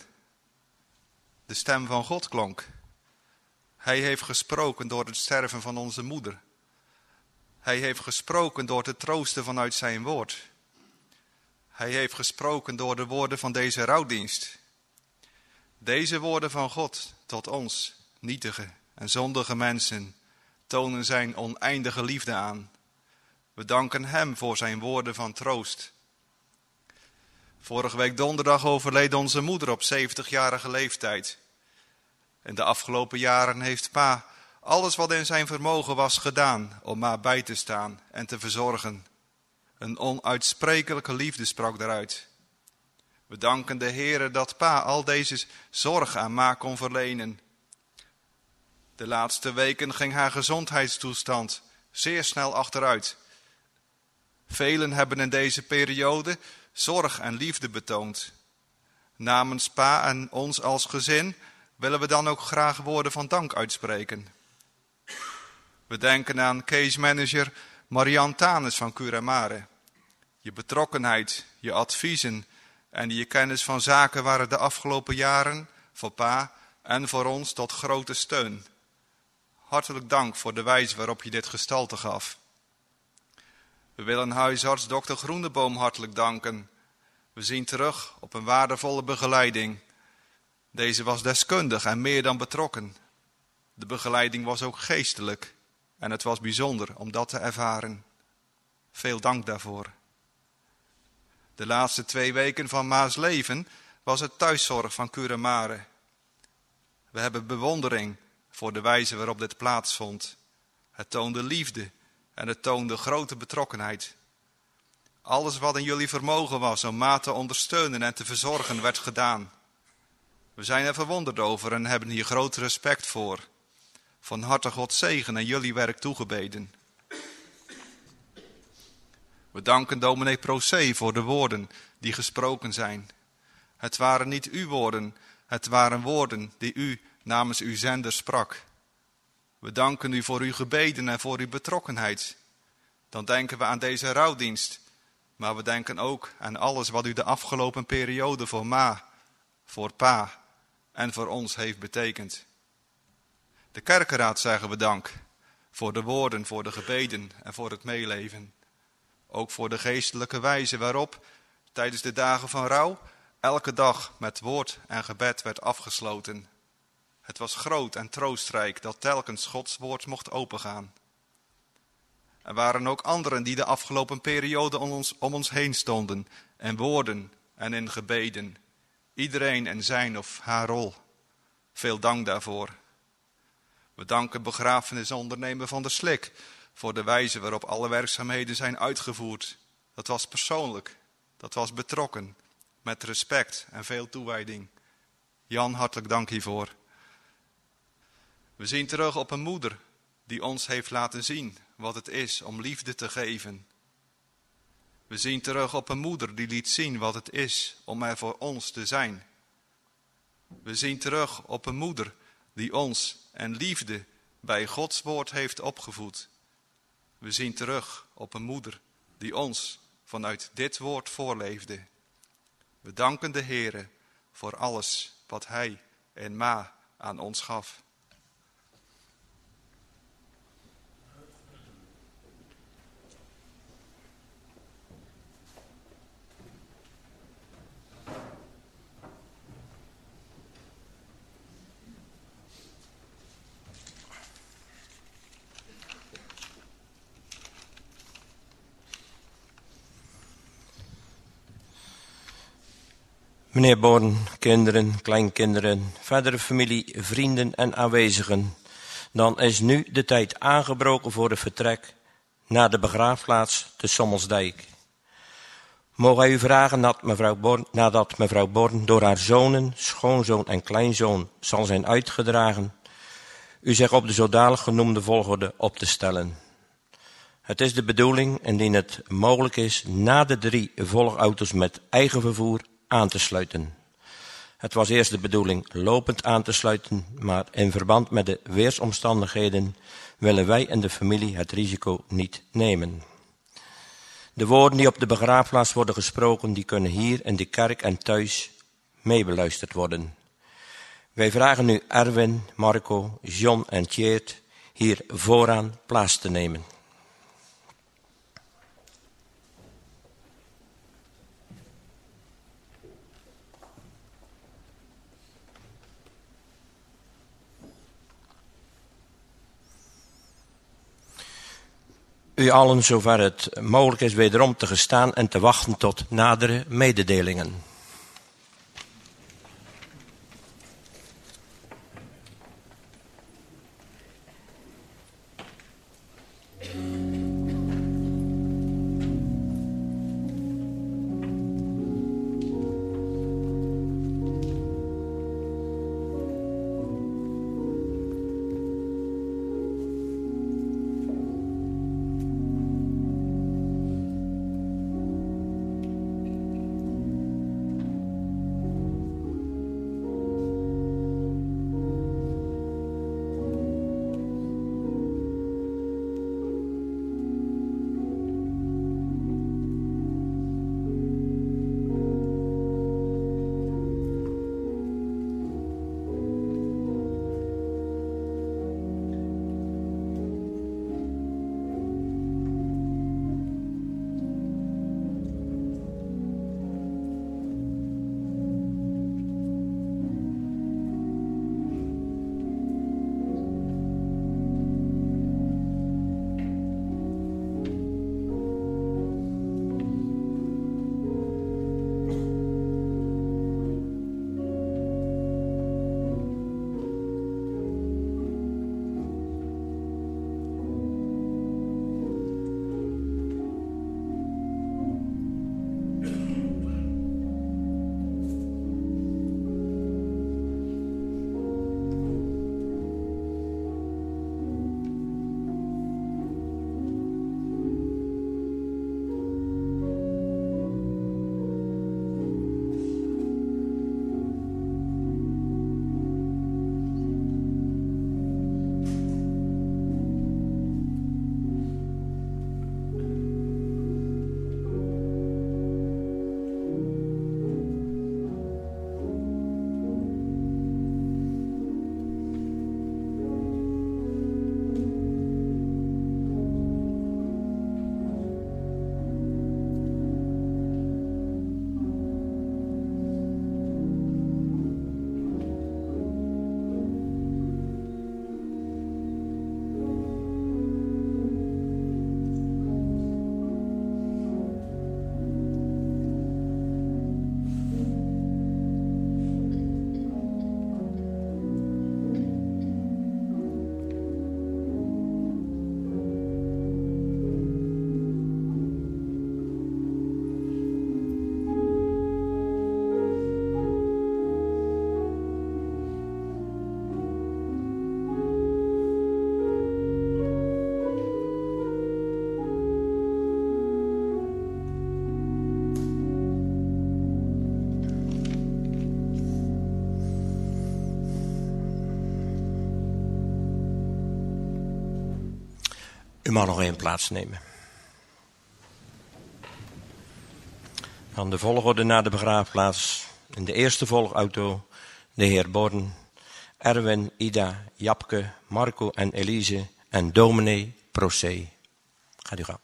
S3: De stem van God klonk. Hij heeft gesproken door het sterven van onze moeder. Hij heeft gesproken door te troosten vanuit zijn woord. Hij heeft gesproken door de woorden van deze rouwdienst. Deze woorden van God tot ons, nietige en zondige mensen, tonen zijn oneindige liefde aan. We danken hem voor zijn woorden van troost. Vorige week donderdag overleed onze moeder op zeventigjarige leeftijd. In de afgelopen jaren heeft pa alles wat in zijn vermogen was gedaan om Ma bij te staan en te verzorgen. Een onuitsprekelijke liefde sprak daaruit. We danken de Heere dat pa al deze zorg aan Ma kon verlenen. De laatste weken ging haar gezondheidstoestand zeer snel achteruit. Velen hebben in deze periode zorg en liefde betoond. Namens pa en ons als gezin willen we dan ook graag woorden van dank uitspreken. We denken aan case-manager Marianne Tanes van Curamare. Je betrokkenheid, je adviezen en je kennis van zaken waren de afgelopen jaren voor pa en voor ons tot grote steun. Hartelijk dank voor de wijze waarop je dit gestalte gaf. We willen huisarts dokter Groeneboom hartelijk danken. We zien terug op een waardevolle begeleiding. Deze was deskundig en meer dan betrokken. De begeleiding was ook geestelijk en het was bijzonder om dat te ervaren. Veel dank daarvoor. De laatste twee weken van Ma's leven was het thuiszorg van Curamare. We hebben bewondering voor de wijze waarop dit plaatsvond. Het toonde liefde en het toonde grote betrokkenheid. Alles wat in jullie vermogen was om Ma te ondersteunen en te verzorgen werd gedaan. We zijn er verwonderd over en hebben hier groot respect voor. Van harte God zegen en jullie werk toegebeden. We danken dominee Procé voor de woorden die gesproken zijn. Het waren niet uw woorden, het waren woorden die u namens uw zender sprak. We danken u voor uw gebeden en voor uw betrokkenheid. Dan denken we aan deze rouwdienst, maar we denken ook aan alles wat u de afgelopen periode voor Ma, voor pa en voor ons heeft betekend. De kerkenraad zeggen we dank voor de woorden, voor de gebeden en voor het meeleven. Ook voor de geestelijke wijze waarop tijdens de dagen van rouw elke dag met woord en gebed werd afgesloten. Het was groot en troostrijk dat telkens Gods woord mocht opengaan. Er waren ook anderen die de afgelopen periode om ons, om ons heen stonden, in woorden en in gebeden. Iedereen in zijn of haar rol. Veel dank daarvoor. We danken begrafenisondernemer Van der Slik voor de wijze waarop alle werkzaamheden zijn uitgevoerd. Dat was persoonlijk, dat was betrokken, met respect en veel toewijding. Jan, hartelijk dank hiervoor. We zien terug op een moeder die ons heeft laten zien wat het is om liefde te geven. We zien terug op een moeder die liet zien wat het is om er voor ons te zijn. We zien terug op een moeder die ons en liefde bij Gods woord heeft opgevoed. We zien terug op een moeder die ons vanuit dit woord voorleefde. We danken de Heere voor alles wat Hij en Ma aan ons gaf.
S1: Meneer Born, kinderen, kleinkinderen, verdere familie, vrienden en aanwezigen. Dan is nu de tijd aangebroken voor het vertrek naar de begraafplaats te Sommelsdijk. Mogen wij u vragen dat mevrouw Born, nadat mevrouw Born door haar zonen, schoonzoon en kleinzoon zal zijn uitgedragen, u zich op de zodanig genoemde volgorde op te stellen. Het is de bedoeling, indien het mogelijk is, na de drie volgauto's met eigen vervoer aan te sluiten. Het was eerst de bedoeling lopend aan te sluiten, maar in verband met de weersomstandigheden willen wij en de familie het risico niet nemen. De woorden die op de begraafplaats worden gesproken, die kunnen hier in de kerk en thuis meebeluisterd worden. Wij vragen nu Erwin, Marco, John en Tjeerd hier vooraan plaats te nemen. U allen, zover het mogelijk is, wederom te gestaan en te wachten tot nadere mededelingen. U mag nog één plaats nemen. Dan de volgorde naar de begraafplaats. In de eerste volgauto de heer Born, Erwin, Ida, Japke, Marco en Elise en dominee Procé. Gaat u gaan.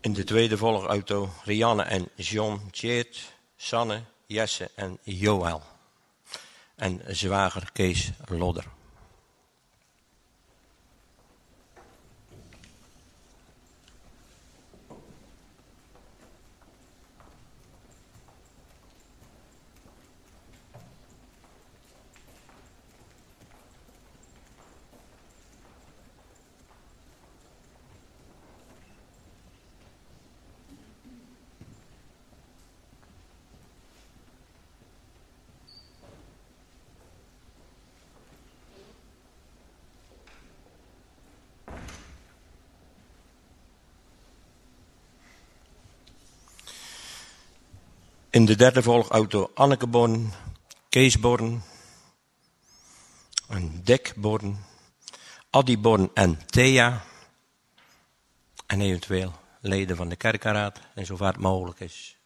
S1: In de tweede volgauto Rianne en John Tjeerd, Sanne, Jesse en Joël. En zwager Kees Lodder. In de derde volgauto Anneke Born, Kees Born, en Dick Born, Addy Born en Thea. En eventueel leden van de kerkenraad en zo vaak het mogelijk is.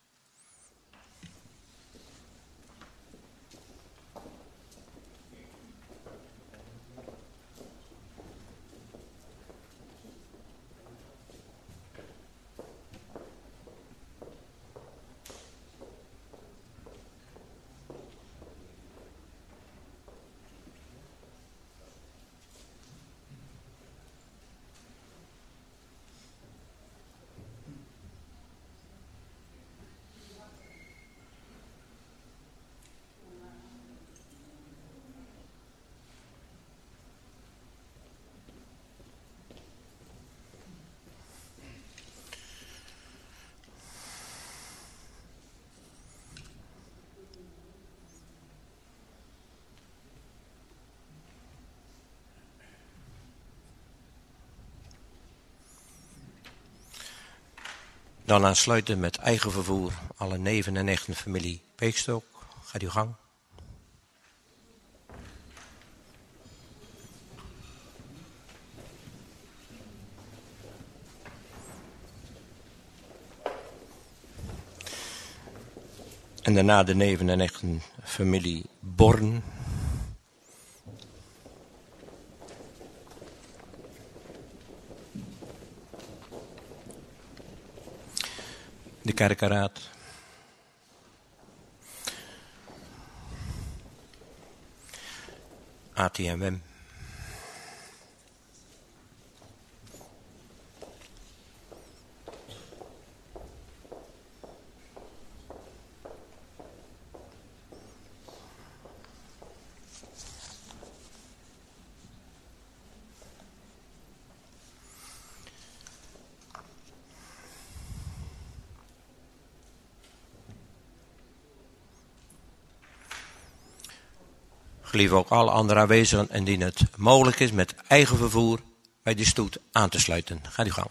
S1: Dan aansluiten met eigen vervoer alle neven en nichten familie Peekstok. Gaat uw gang. En daarna de neven en nichten familie Born. De kerkenraad. A T M M. Gelieve ook alle andere aanwezigen, indien het mogelijk is, met eigen vervoer bij de stoet aan te sluiten. Gaat u gang.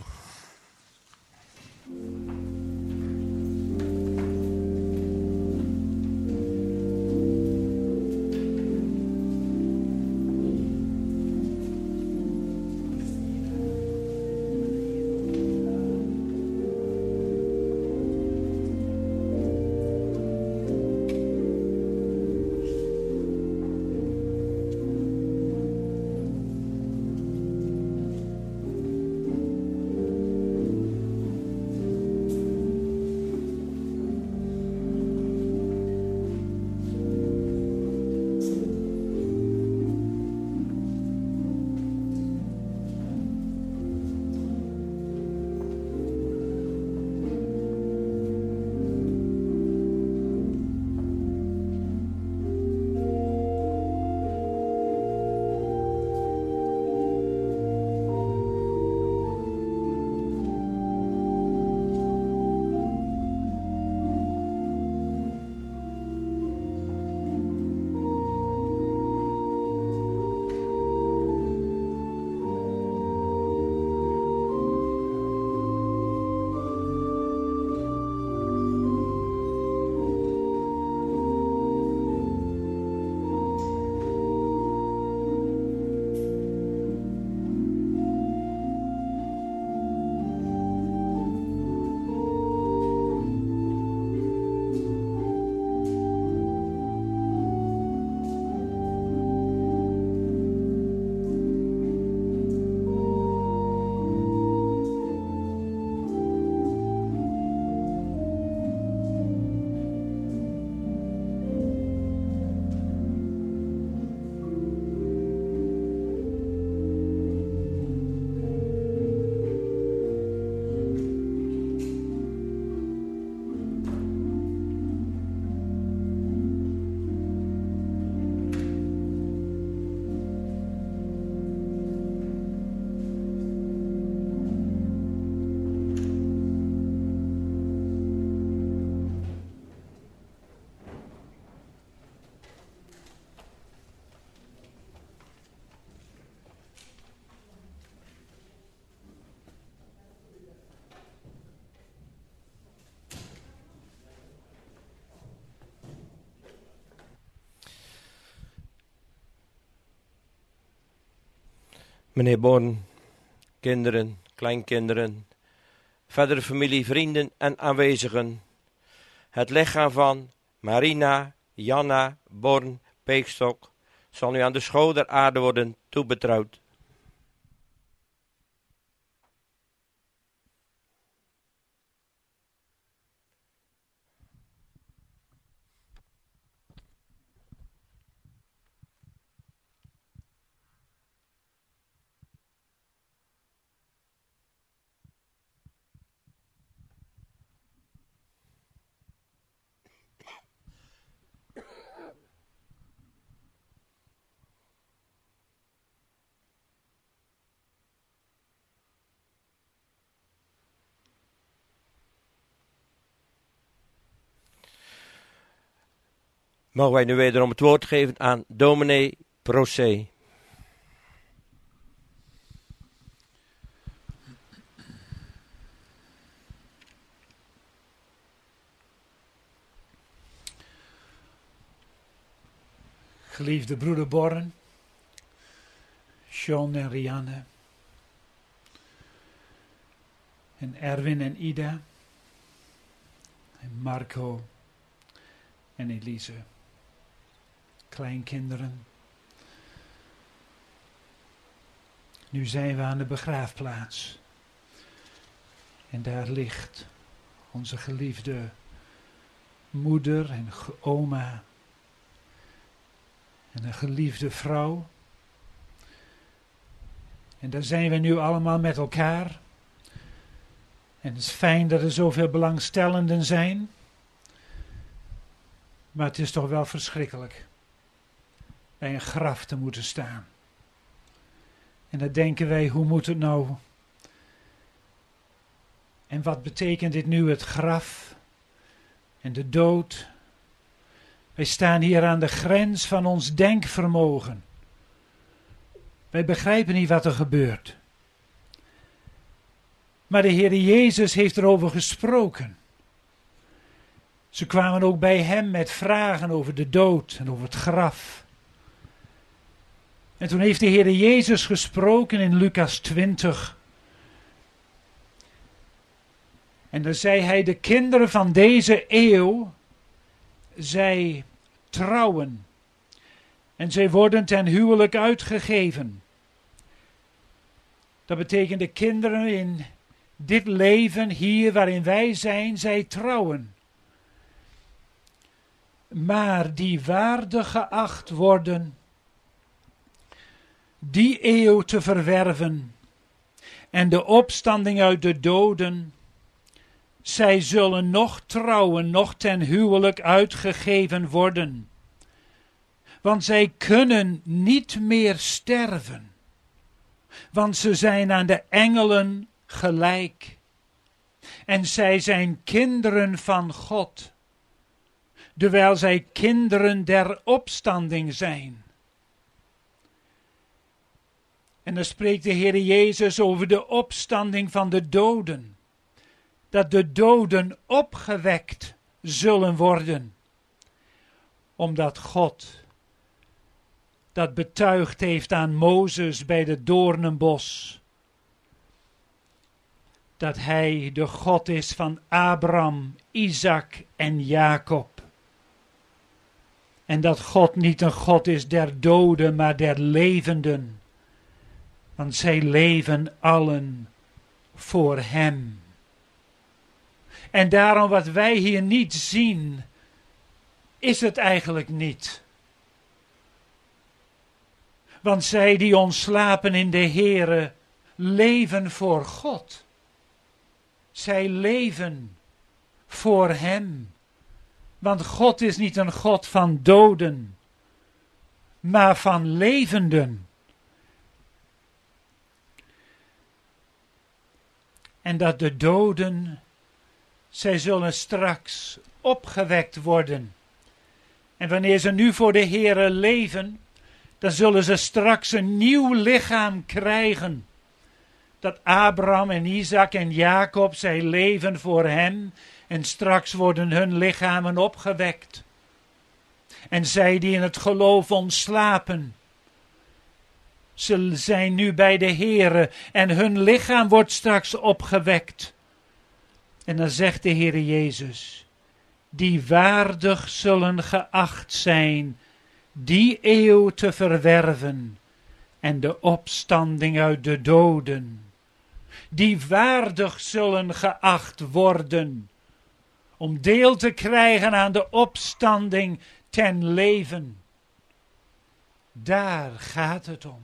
S1: Meneer Born, kinderen, kleinkinderen, verdere familie, vrienden en aanwezigen. Het lichaam van Marina, Janna, Born, Peekstok zal nu aan de school der aarde worden toebetrouwd. Mogen wij nu wederom het woord geven aan dominee Procé.
S2: Geliefde broeder Born, John en Rianne, en Erwin en Ida, en Marco en Elise, kleinkinderen. Nu zijn we aan de begraafplaats. En daar ligt onze geliefde moeder en oma en een geliefde vrouw. En daar zijn we nu allemaal met elkaar. En het is fijn dat er zoveel belangstellenden zijn. Maar het is toch wel verschrikkelijk bij een graf te moeten staan. En dan denken wij, hoe moet het nou? En wat betekent dit nu, het graf en de dood? Wij staan hier aan de grens van ons denkvermogen. Wij begrijpen niet wat er gebeurt. Maar de Heer Jezus heeft erover gesproken. Ze kwamen ook bij hem met vragen over de dood en over het graf. En toen heeft de Heer Jezus gesproken in Lucas twintig. En dan zei hij, de kinderen van deze eeuw, zij trouwen. En zij worden ten huwelijk uitgegeven. Dat betekent de kinderen in dit leven hier waarin wij zijn, zij trouwen. Maar die waardig geacht worden, die eeuw te verwerven en de opstanding uit de doden, zij zullen nog trouwen, nog ten huwelijk uitgegeven worden. Want zij kunnen niet meer sterven, want ze zijn aan de engelen gelijk. En zij zijn kinderen van God, terwijl zij kinderen der opstanding zijn. En dan spreekt de Heer Jezus over de opstanding van de doden. Dat de doden opgewekt zullen worden. Omdat God dat betuigd heeft aan Mozes bij de doornenbos. Dat hij de God is van Abraham, Isaac en Jacob. En dat God niet een God is der doden, maar der levenden. Want zij leven allen voor hem. En daarom wat wij hier niet zien, is het eigenlijk niet. Want zij die ontslapen in de Heere leven voor God. Zij leven voor hem. Want God is niet een God van doden, maar van levenden. En dat de doden, zij zullen straks opgewekt worden. En wanneer ze nu voor de Heere leven, dan zullen ze straks een nieuw lichaam krijgen. Dat Abraham en Isaac en Jacob, zij leven voor hem. En straks worden hun lichamen Ze zijn nu bij de Heere en hun lichaam wordt straks opgewekt. En dan zegt de Heere Jezus, die waardig zullen geacht zijn die eeuw te verwerven en de opstanding uit de doden. Die waardig zullen geacht worden om deel te krijgen aan de opstanding ten leven. Daar gaat het om.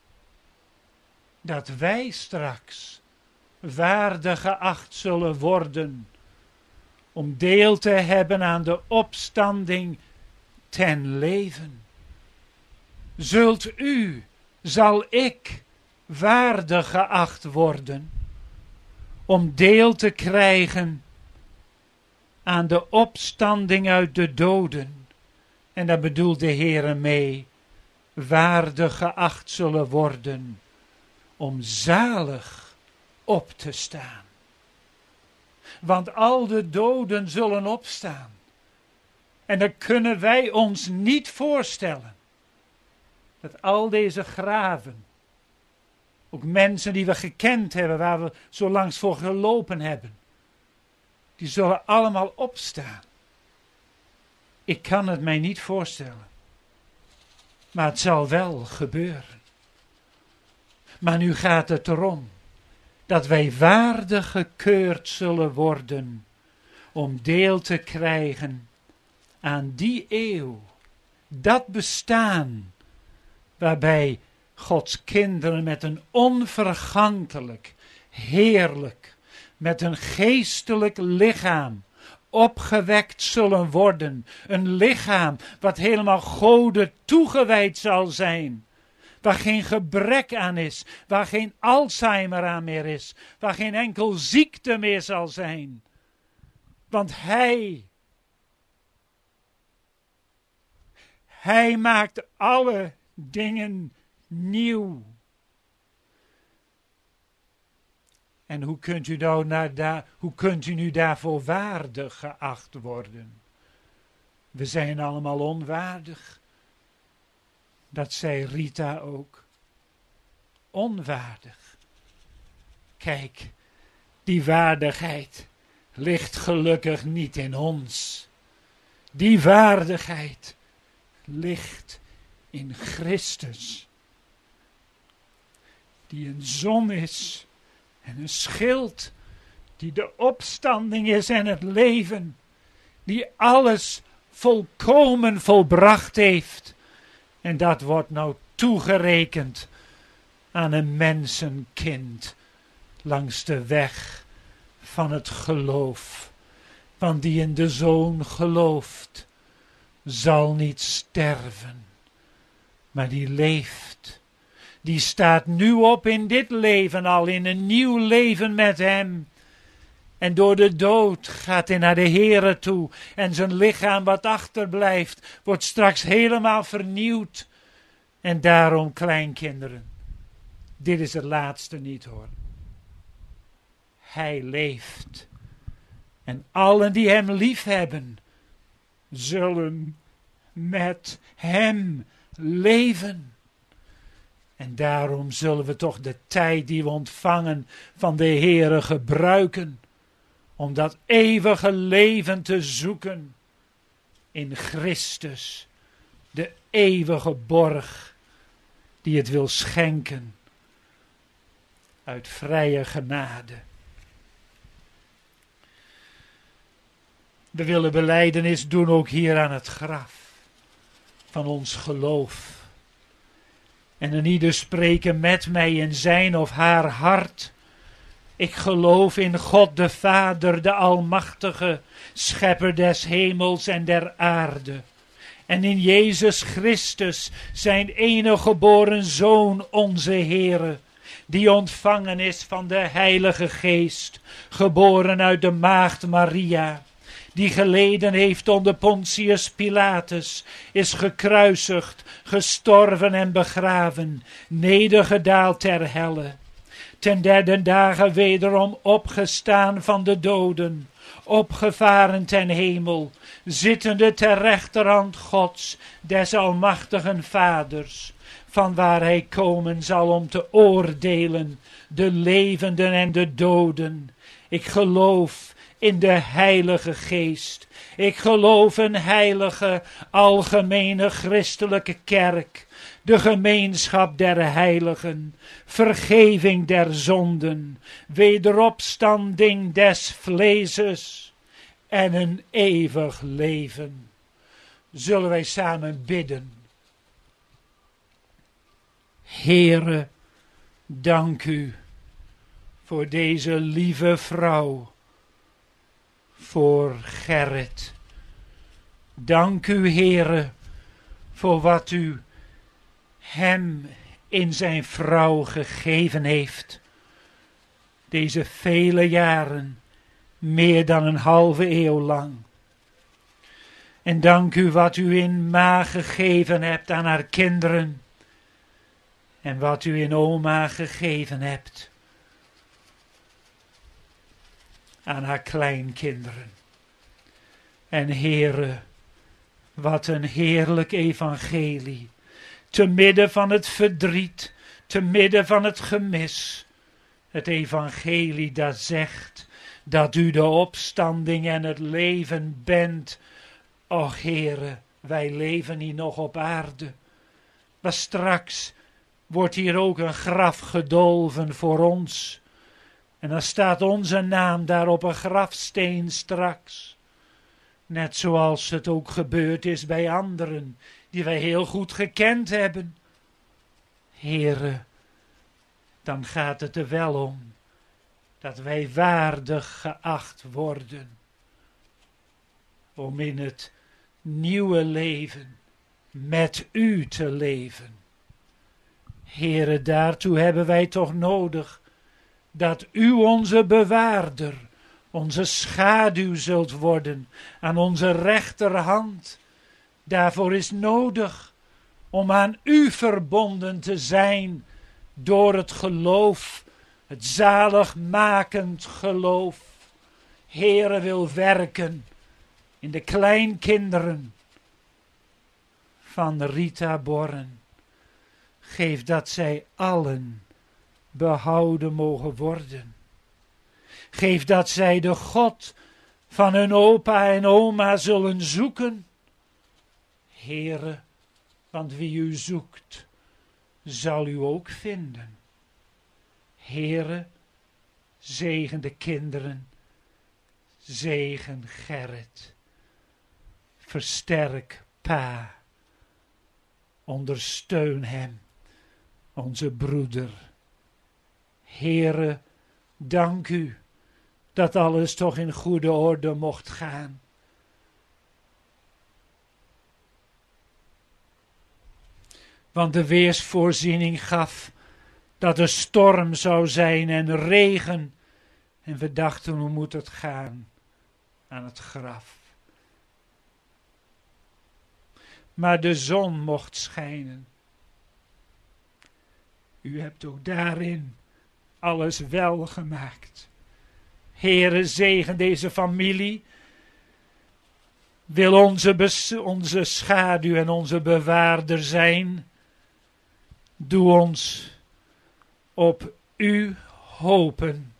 S2: Dat wij straks waardig geacht zullen worden om deel te hebben aan de opstanding ten leven. Zult u, zal ik waardig geacht worden om deel te krijgen aan de opstanding uit de doden. En daar bedoelt de Heere mee, waardig geacht zullen worden om zalig op te staan. Want al de doden zullen opstaan. En dan kunnen wij ons niet voorstellen dat al deze graven, ook mensen die we gekend hebben, waar we zo langs voor gelopen hebben, die zullen allemaal opstaan. Ik kan het mij niet voorstellen. Maar het zal wel gebeuren. Maar nu gaat het erom dat wij waardig gekeurd zullen worden om deel te krijgen aan die eeuw, dat bestaan, waarbij Gods kinderen met een onvergankelijk, heerlijk, met een geestelijk lichaam opgewekt zullen worden. Een lichaam wat helemaal Gode toegewijd zal zijn. Waar geen gebrek aan is, waar geen Alzheimer aan meer is, waar geen enkel ziekte meer zal zijn. Want Hij, Hij maakt alle dingen nieuw. En hoe kunt u, nou naar daar, hoe kunt u nu daarvoor waardig geacht worden? We zijn allemaal onwaardig. Dat zei Rita ook. Onwaardig. Kijk, die waardigheid ligt gelukkig niet in ons. Die waardigheid ligt in Christus. Die een zon is en een schild. Die de opstanding is en het leven. Die alles volkomen volbracht heeft. En dat wordt nou toegerekend aan een mensenkind langs de weg van het geloof. Want die in de Zoon gelooft, zal niet sterven, maar die leeft. Die staat nu op in dit leven al, in een nieuw leven met hem. En door de dood gaat hij naar de Heere toe. En zijn lichaam wat achterblijft, wordt straks helemaal vernieuwd. En daarom, kleinkinderen, dit is het laatste niet hoor. Hij leeft. En allen die hem liefhebben, zullen met hem leven. En daarom zullen we toch de tijd die we ontvangen van de Heere gebruiken, om dat eeuwige leven te zoeken in Christus, de eeuwige borg die het wil schenken uit vrije genade. We willen belijdenis doen ook hier aan het graf van ons geloof. En een ieder spreken met mij in zijn of haar hart. Ik geloof in God de Vader, de Almachtige, Schepper des hemels en der aarde. En in Jezus Christus, zijn enige geboren Zoon, onze Heere, die ontvangen is van de Heilige Geest, geboren uit de maagd Maria, die geleden heeft onder Pontius Pilatus, is gekruisigd, gestorven en begraven, nedergedaald ter helle. Ten derde dagen wederom opgestaan van de doden, opgevaren ten hemel, zittende ter rechterhand Gods, des almachtigen Vaders, van waar hij komen zal om te oordelen de levenden en de doden. Ik geloof in de Heilige Geest. Ik geloof een heilige, algemene christelijke kerk. De gemeenschap der heiligen. Vergeving der zonden. Wederopstanding des vleeses. En een eeuwig leven. Zullen wij samen bidden. Heere, dank u voor deze lieve vrouw. Voor Gerrit. Dank u, Heere, voor wat u hem in zijn vrouw gegeven heeft. Deze vele jaren, meer dan een halve eeuw lang. En dank u wat u in Ma gegeven hebt aan haar kinderen. En wat u in oma gegeven hebt aan haar kleinkinderen. En Heere, wat een heerlijk evangelie. Te midden van het verdriet, te midden van het gemis. Het evangelie dat zegt dat u de opstanding en het leven bent. Och Heere, wij leven hier nog op aarde. Maar straks wordt hier ook een graf gedolven voor ons. En dan staat onze naam daar op een grafsteen straks. Net zoals het ook gebeurd is bij anderen, die wij heel goed gekend hebben. Heere, dan gaat het er wel om, dat wij waardig geacht worden, om in het nieuwe leven met u te leven. Heere, daartoe hebben wij toch nodig dat u onze bewaarder, onze schaduw zult worden aan onze rechterhand. Daarvoor is nodig om aan u verbonden te zijn door het geloof, het zaligmakend geloof. Heere wil werken in de kleinkinderen van Rita Borren. Geef dat zij allen behouden mogen worden. Geef dat zij de God van hun opa en oma zullen zoeken. Heere, want wie u zoekt, zal u ook vinden. Heere, zegen de kinderen, zegen Gerrit. Versterk pa, ondersteun hem, onze broeder. Heere, dank u dat alles toch in goede orde mocht gaan. Want de weersvoorziening gaf dat er storm zou zijn en regen. En we dachten, hoe moet het gaan aan het graf? Maar de zon mocht schijnen. U hebt ook daarin alles wel gemaakt. Heere, zegen deze familie. Wil onze, bes- onze schaduw en onze bewaarder zijn. Doe ons op u hopen.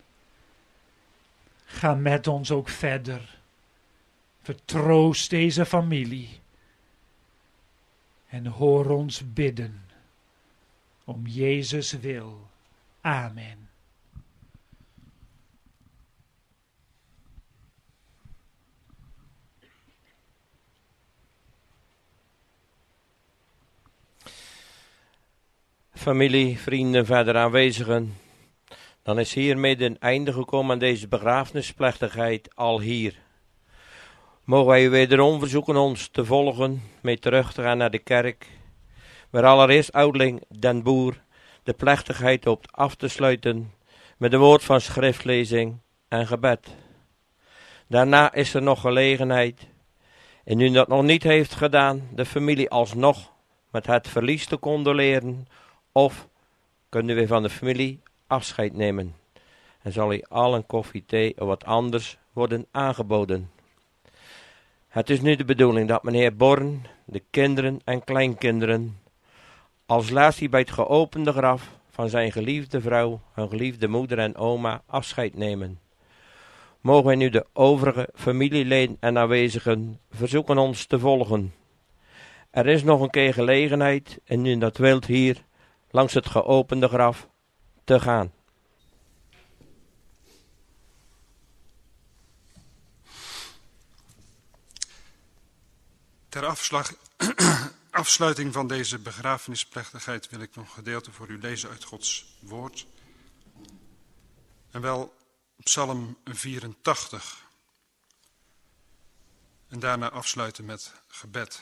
S2: Ga met ons ook verder. Vertroost deze familie. En hoor ons bidden. Om Jezus wil. Amen.
S1: Familie, vrienden, verder aanwezigen. Dan is hiermee een einde gekomen aan deze begrafenisplechtigheid al hier. Mogen wij u wederom verzoeken ons te volgen, mee terug te gaan naar de kerk, waar allereerst oudeling Den Boer de plechtigheid hoopt af te sluiten met een woord van schriftlezing en gebed. Daarna is er nog gelegenheid, en u dat nog niet heeft gedaan, de familie alsnog met het verlies te condoleren, of kunt u weer van de familie afscheid nemen. En zal u al een koffie, thee of wat anders worden aangeboden. Het is nu de bedoeling dat meneer Born, de kinderen en kleinkinderen, Als laat hij bij het geopende graf van zijn geliefde vrouw, hun geliefde moeder en oma afscheid nemen. Mogen wij nu de overige familieleden en aanwezigen verzoeken ons te volgen. Er is nog een keer gelegenheid en u dat wilt hier langs het geopende graf te gaan.
S4: Ter afslag, afsluiting van deze begrafenisplechtigheid wil ik nog een gedeelte voor u lezen uit Gods woord. En wel Psalm vierentachtig. En daarna afsluiten met gebed.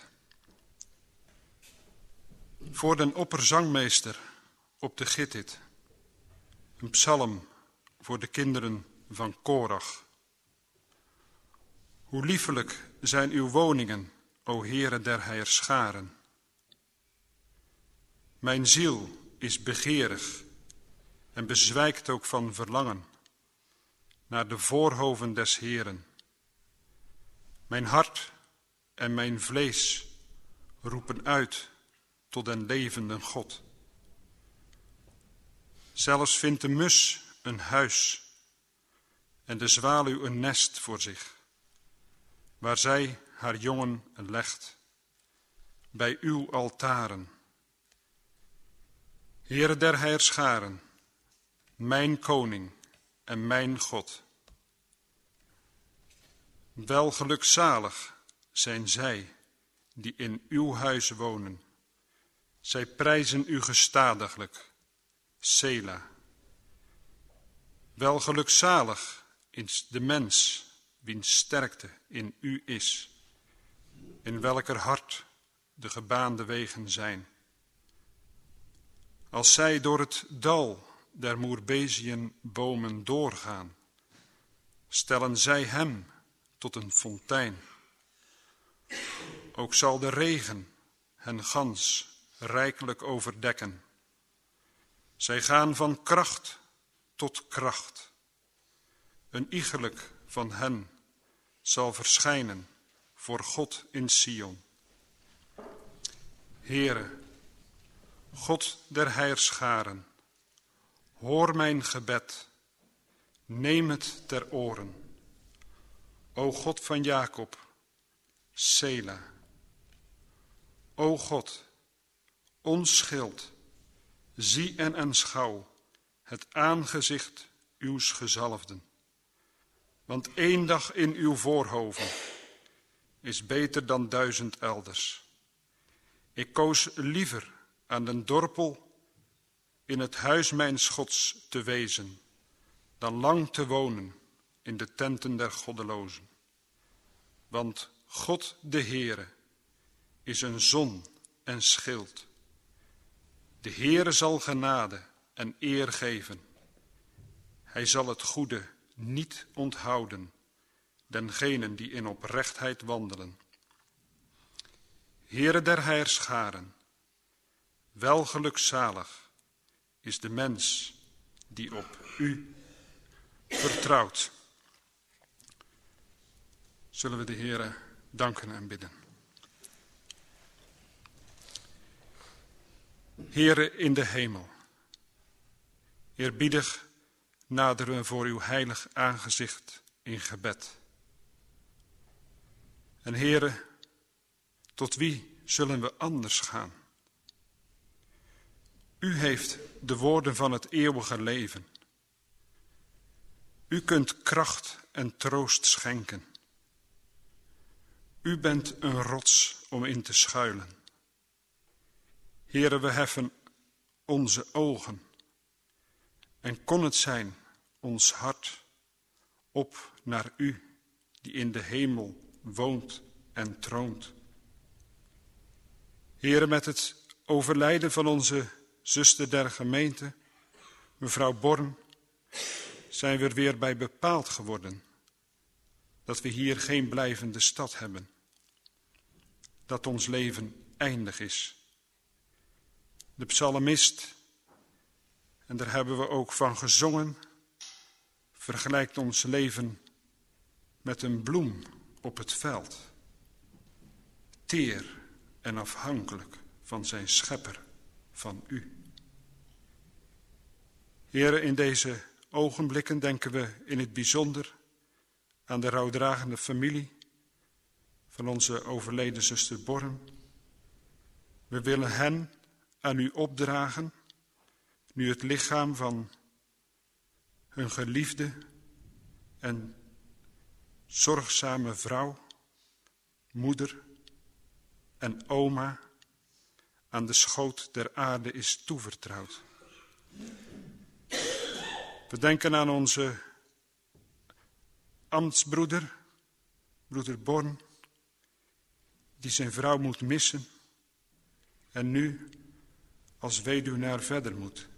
S4: Voor den opperzangmeester op de Gittit. Een psalm voor de kinderen van Korach. Hoe liefelijk zijn uw woningen, o Heere der Heerscharen. Mijn ziel is begeerig en bezwijkt ook van verlangen naar de voorhoven des Heeren. Mijn hart en mijn vlees roepen uit tot den levenden God. Zelfs vindt de mus een huis en de zwaluw een nest voor zich, waar zij haar jongen legt, bij uw altaren. Heere der Heerscharen, mijn koning en mijn God. Welgelukzalig zijn zij die in uw huis wonen. Zij prijzen u gestadiglijk, Sela. Welgelukzalig is de mens, wiens sterkte in u is, in welker hart de gebaande wegen zijn. Als zij door het dal der moerbeziënbomen doorgaan, stellen zij hem tot een fontein. Ook zal de regen hen gans rijkelijk overdekken. Zij gaan van kracht tot kracht. Een iegelijk van hen zal verschijnen voor God in Sion. Heere, God der Heerscharen, hoor mijn gebed, neem het ter oren. O God van Jacob, Sela. O God, ons schild, zie en aanschouw het aangezicht uws gezalfden. Want één dag in uw voorhoven is beter dan duizend elders. Ik koos liever aan den dorpel in het huis mijns Gods te wezen, dan lang te wonen in de tenten der goddelozen. Want God de Heere is een zon en schild. De Heere zal genade en eer geven. Hij zal het goede niet onthouden, dengenen die in oprechtheid wandelen. Heere der Heerscharen, welgelukzalig is de mens die op u vertrouwt. Zullen we de Heere danken en bidden. Heere in de hemel, eerbiedig naderen we voor uw heilig aangezicht in gebed. En Heere, tot wie zullen we anders gaan? U heeft de woorden van het eeuwige leven. U kunt kracht en troost schenken. U bent een rots om in te schuilen. Heere, we heffen onze ogen en kon het zijn ons hart op naar u die in de hemel woont en troont. Heere, met het overlijden van onze zuster der gemeente, mevrouw Born, zijn we er weer bij bepaald geworden dat we hier geen blijvende stad hebben, dat ons leven eindig is. De psalmist, en daar hebben we ook van gezongen, vergelijkt ons leven met een bloem op het veld, teer en afhankelijk van zijn schepper van u. Heere, in deze ogenblikken denken we in het bijzonder aan de rouwdragende familie van onze overleden zuster Born. We willen hen aan u opdragen, nu het lichaam van hun geliefde en zorgzame vrouw, moeder en oma aan de schoot der aarde is toevertrouwd. We denken aan onze ambtsbroeder, broeder Born, die zijn vrouw moet missen en nu als weduwnaar verder moet.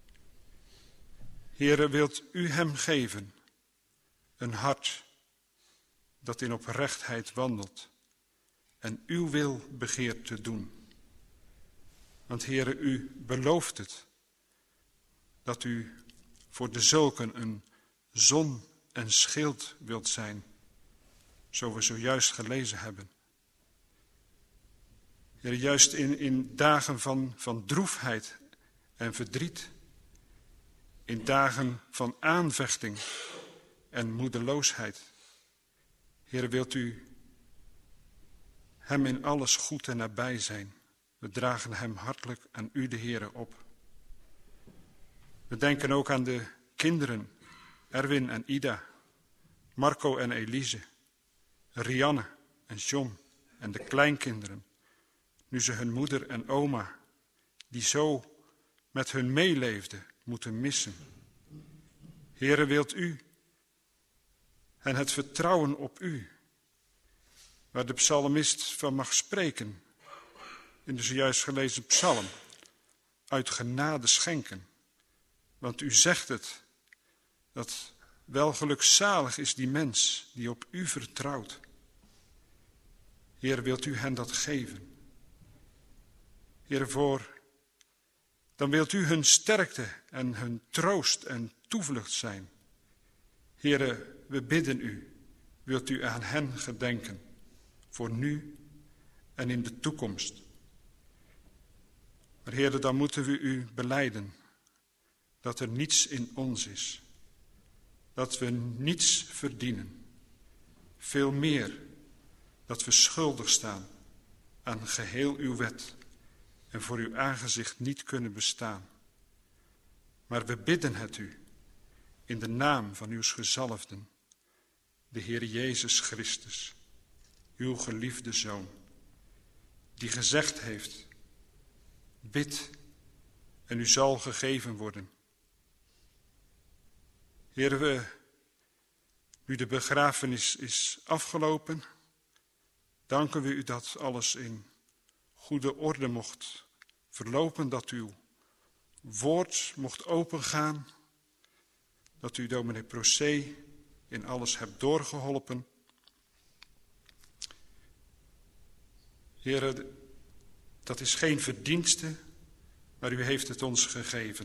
S4: Heere, wilt u hem geven een hart dat in oprechtheid wandelt en uw wil begeert te doen. Want Heere, u belooft het, dat u voor de zulken een zon en schild wilt zijn, zo we zojuist gelezen hebben. Heere, juist in, in dagen van, van droefheid en verdriet, in dagen van aanvechting en moedeloosheid, Heere, wilt u hem in alles goed en nabij zijn. We dragen hem hartelijk aan u, de Heere, op. We denken ook aan de kinderen, Erwin en Ida, Marco en Elise, Rianne en John en de kleinkinderen, nu ze hun moeder en oma, die zo met hun meeleefden, moeten missen. Heere, wilt u en het vertrouwen op u, waar de psalmist van mag spreken, in de zojuist gelezen psalm, uit genade schenken. Want u zegt het, dat welgelukzalig is die mens die op u vertrouwt. Heer, wilt u hen dat geven? Heer, voor, dan wilt u hun sterkte en hun troost en toevlucht zijn. Heere, we bidden u, wilt u aan hen gedenken, voor nu en in de toekomst. Maar Heere, dan moeten we u belijden dat er niets in ons is, dat we niets verdienen, veel meer dat we schuldig staan aan geheel uw wet en voor uw aangezicht niet kunnen bestaan. Maar we bidden het u in de naam van uw gezalfden, de Heer Jezus Christus, uw geliefde Zoon, die gezegd heeft: bid en u zal gegeven worden. Heer, we, nu de begrafenis is afgelopen, danken we u dat alles in goede orde mocht verlopen, dat uw woord mocht opengaan, dat u dominee Procé in alles hebt doorgeholpen. Heer, dat is geen verdienste, maar u heeft het ons gegeven.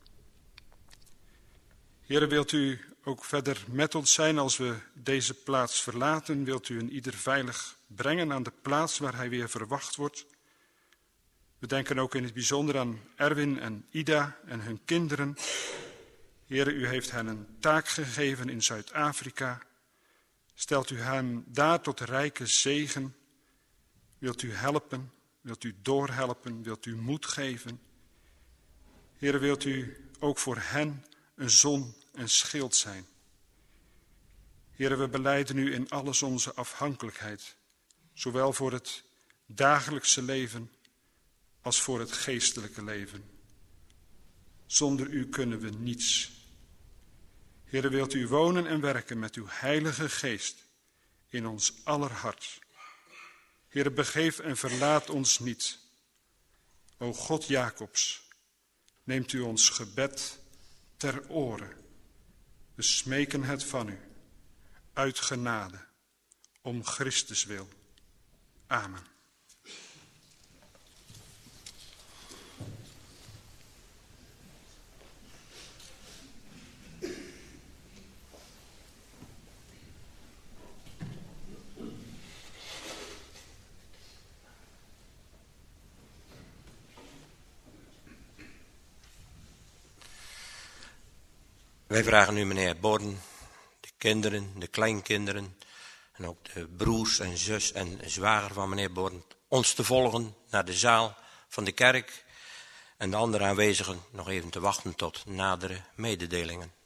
S4: Heer, wilt u ook verder met ons zijn als we deze plaats verlaten? Wilt u een ieder veilig brengen aan de plaats waar hij weer verwacht wordt? We denken ook in het bijzonder aan Erwin en Ida en hun kinderen. Heer, u heeft hen een taak gegeven in Zuid-Afrika. Stelt u hen daar tot rijke zegen. Wilt u helpen? Wilt u doorhelpen? Wilt u moed geven? Heer, wilt u ook voor hen een zon en schild zijn? Heer, we belijden u in alles onze afhankelijkheid, zowel voor het dagelijkse leven als voor het geestelijke leven. Zonder u kunnen we niets. Heer, wilt u wonen en werken met uw heilige geest in ons aller hart. Heer, begeef en verlaat ons niet. O God Jacobs, neemt u ons gebed ter oren. We smeken het van u, uit genade, om Christus wil. Amen.
S1: Wij vragen nu meneer Born, de kinderen, de kleinkinderen en ook de broers en zus en zwager van meneer Born, ons te volgen naar de zaal van de kerk en de andere aanwezigen nog even te wachten tot nadere mededelingen.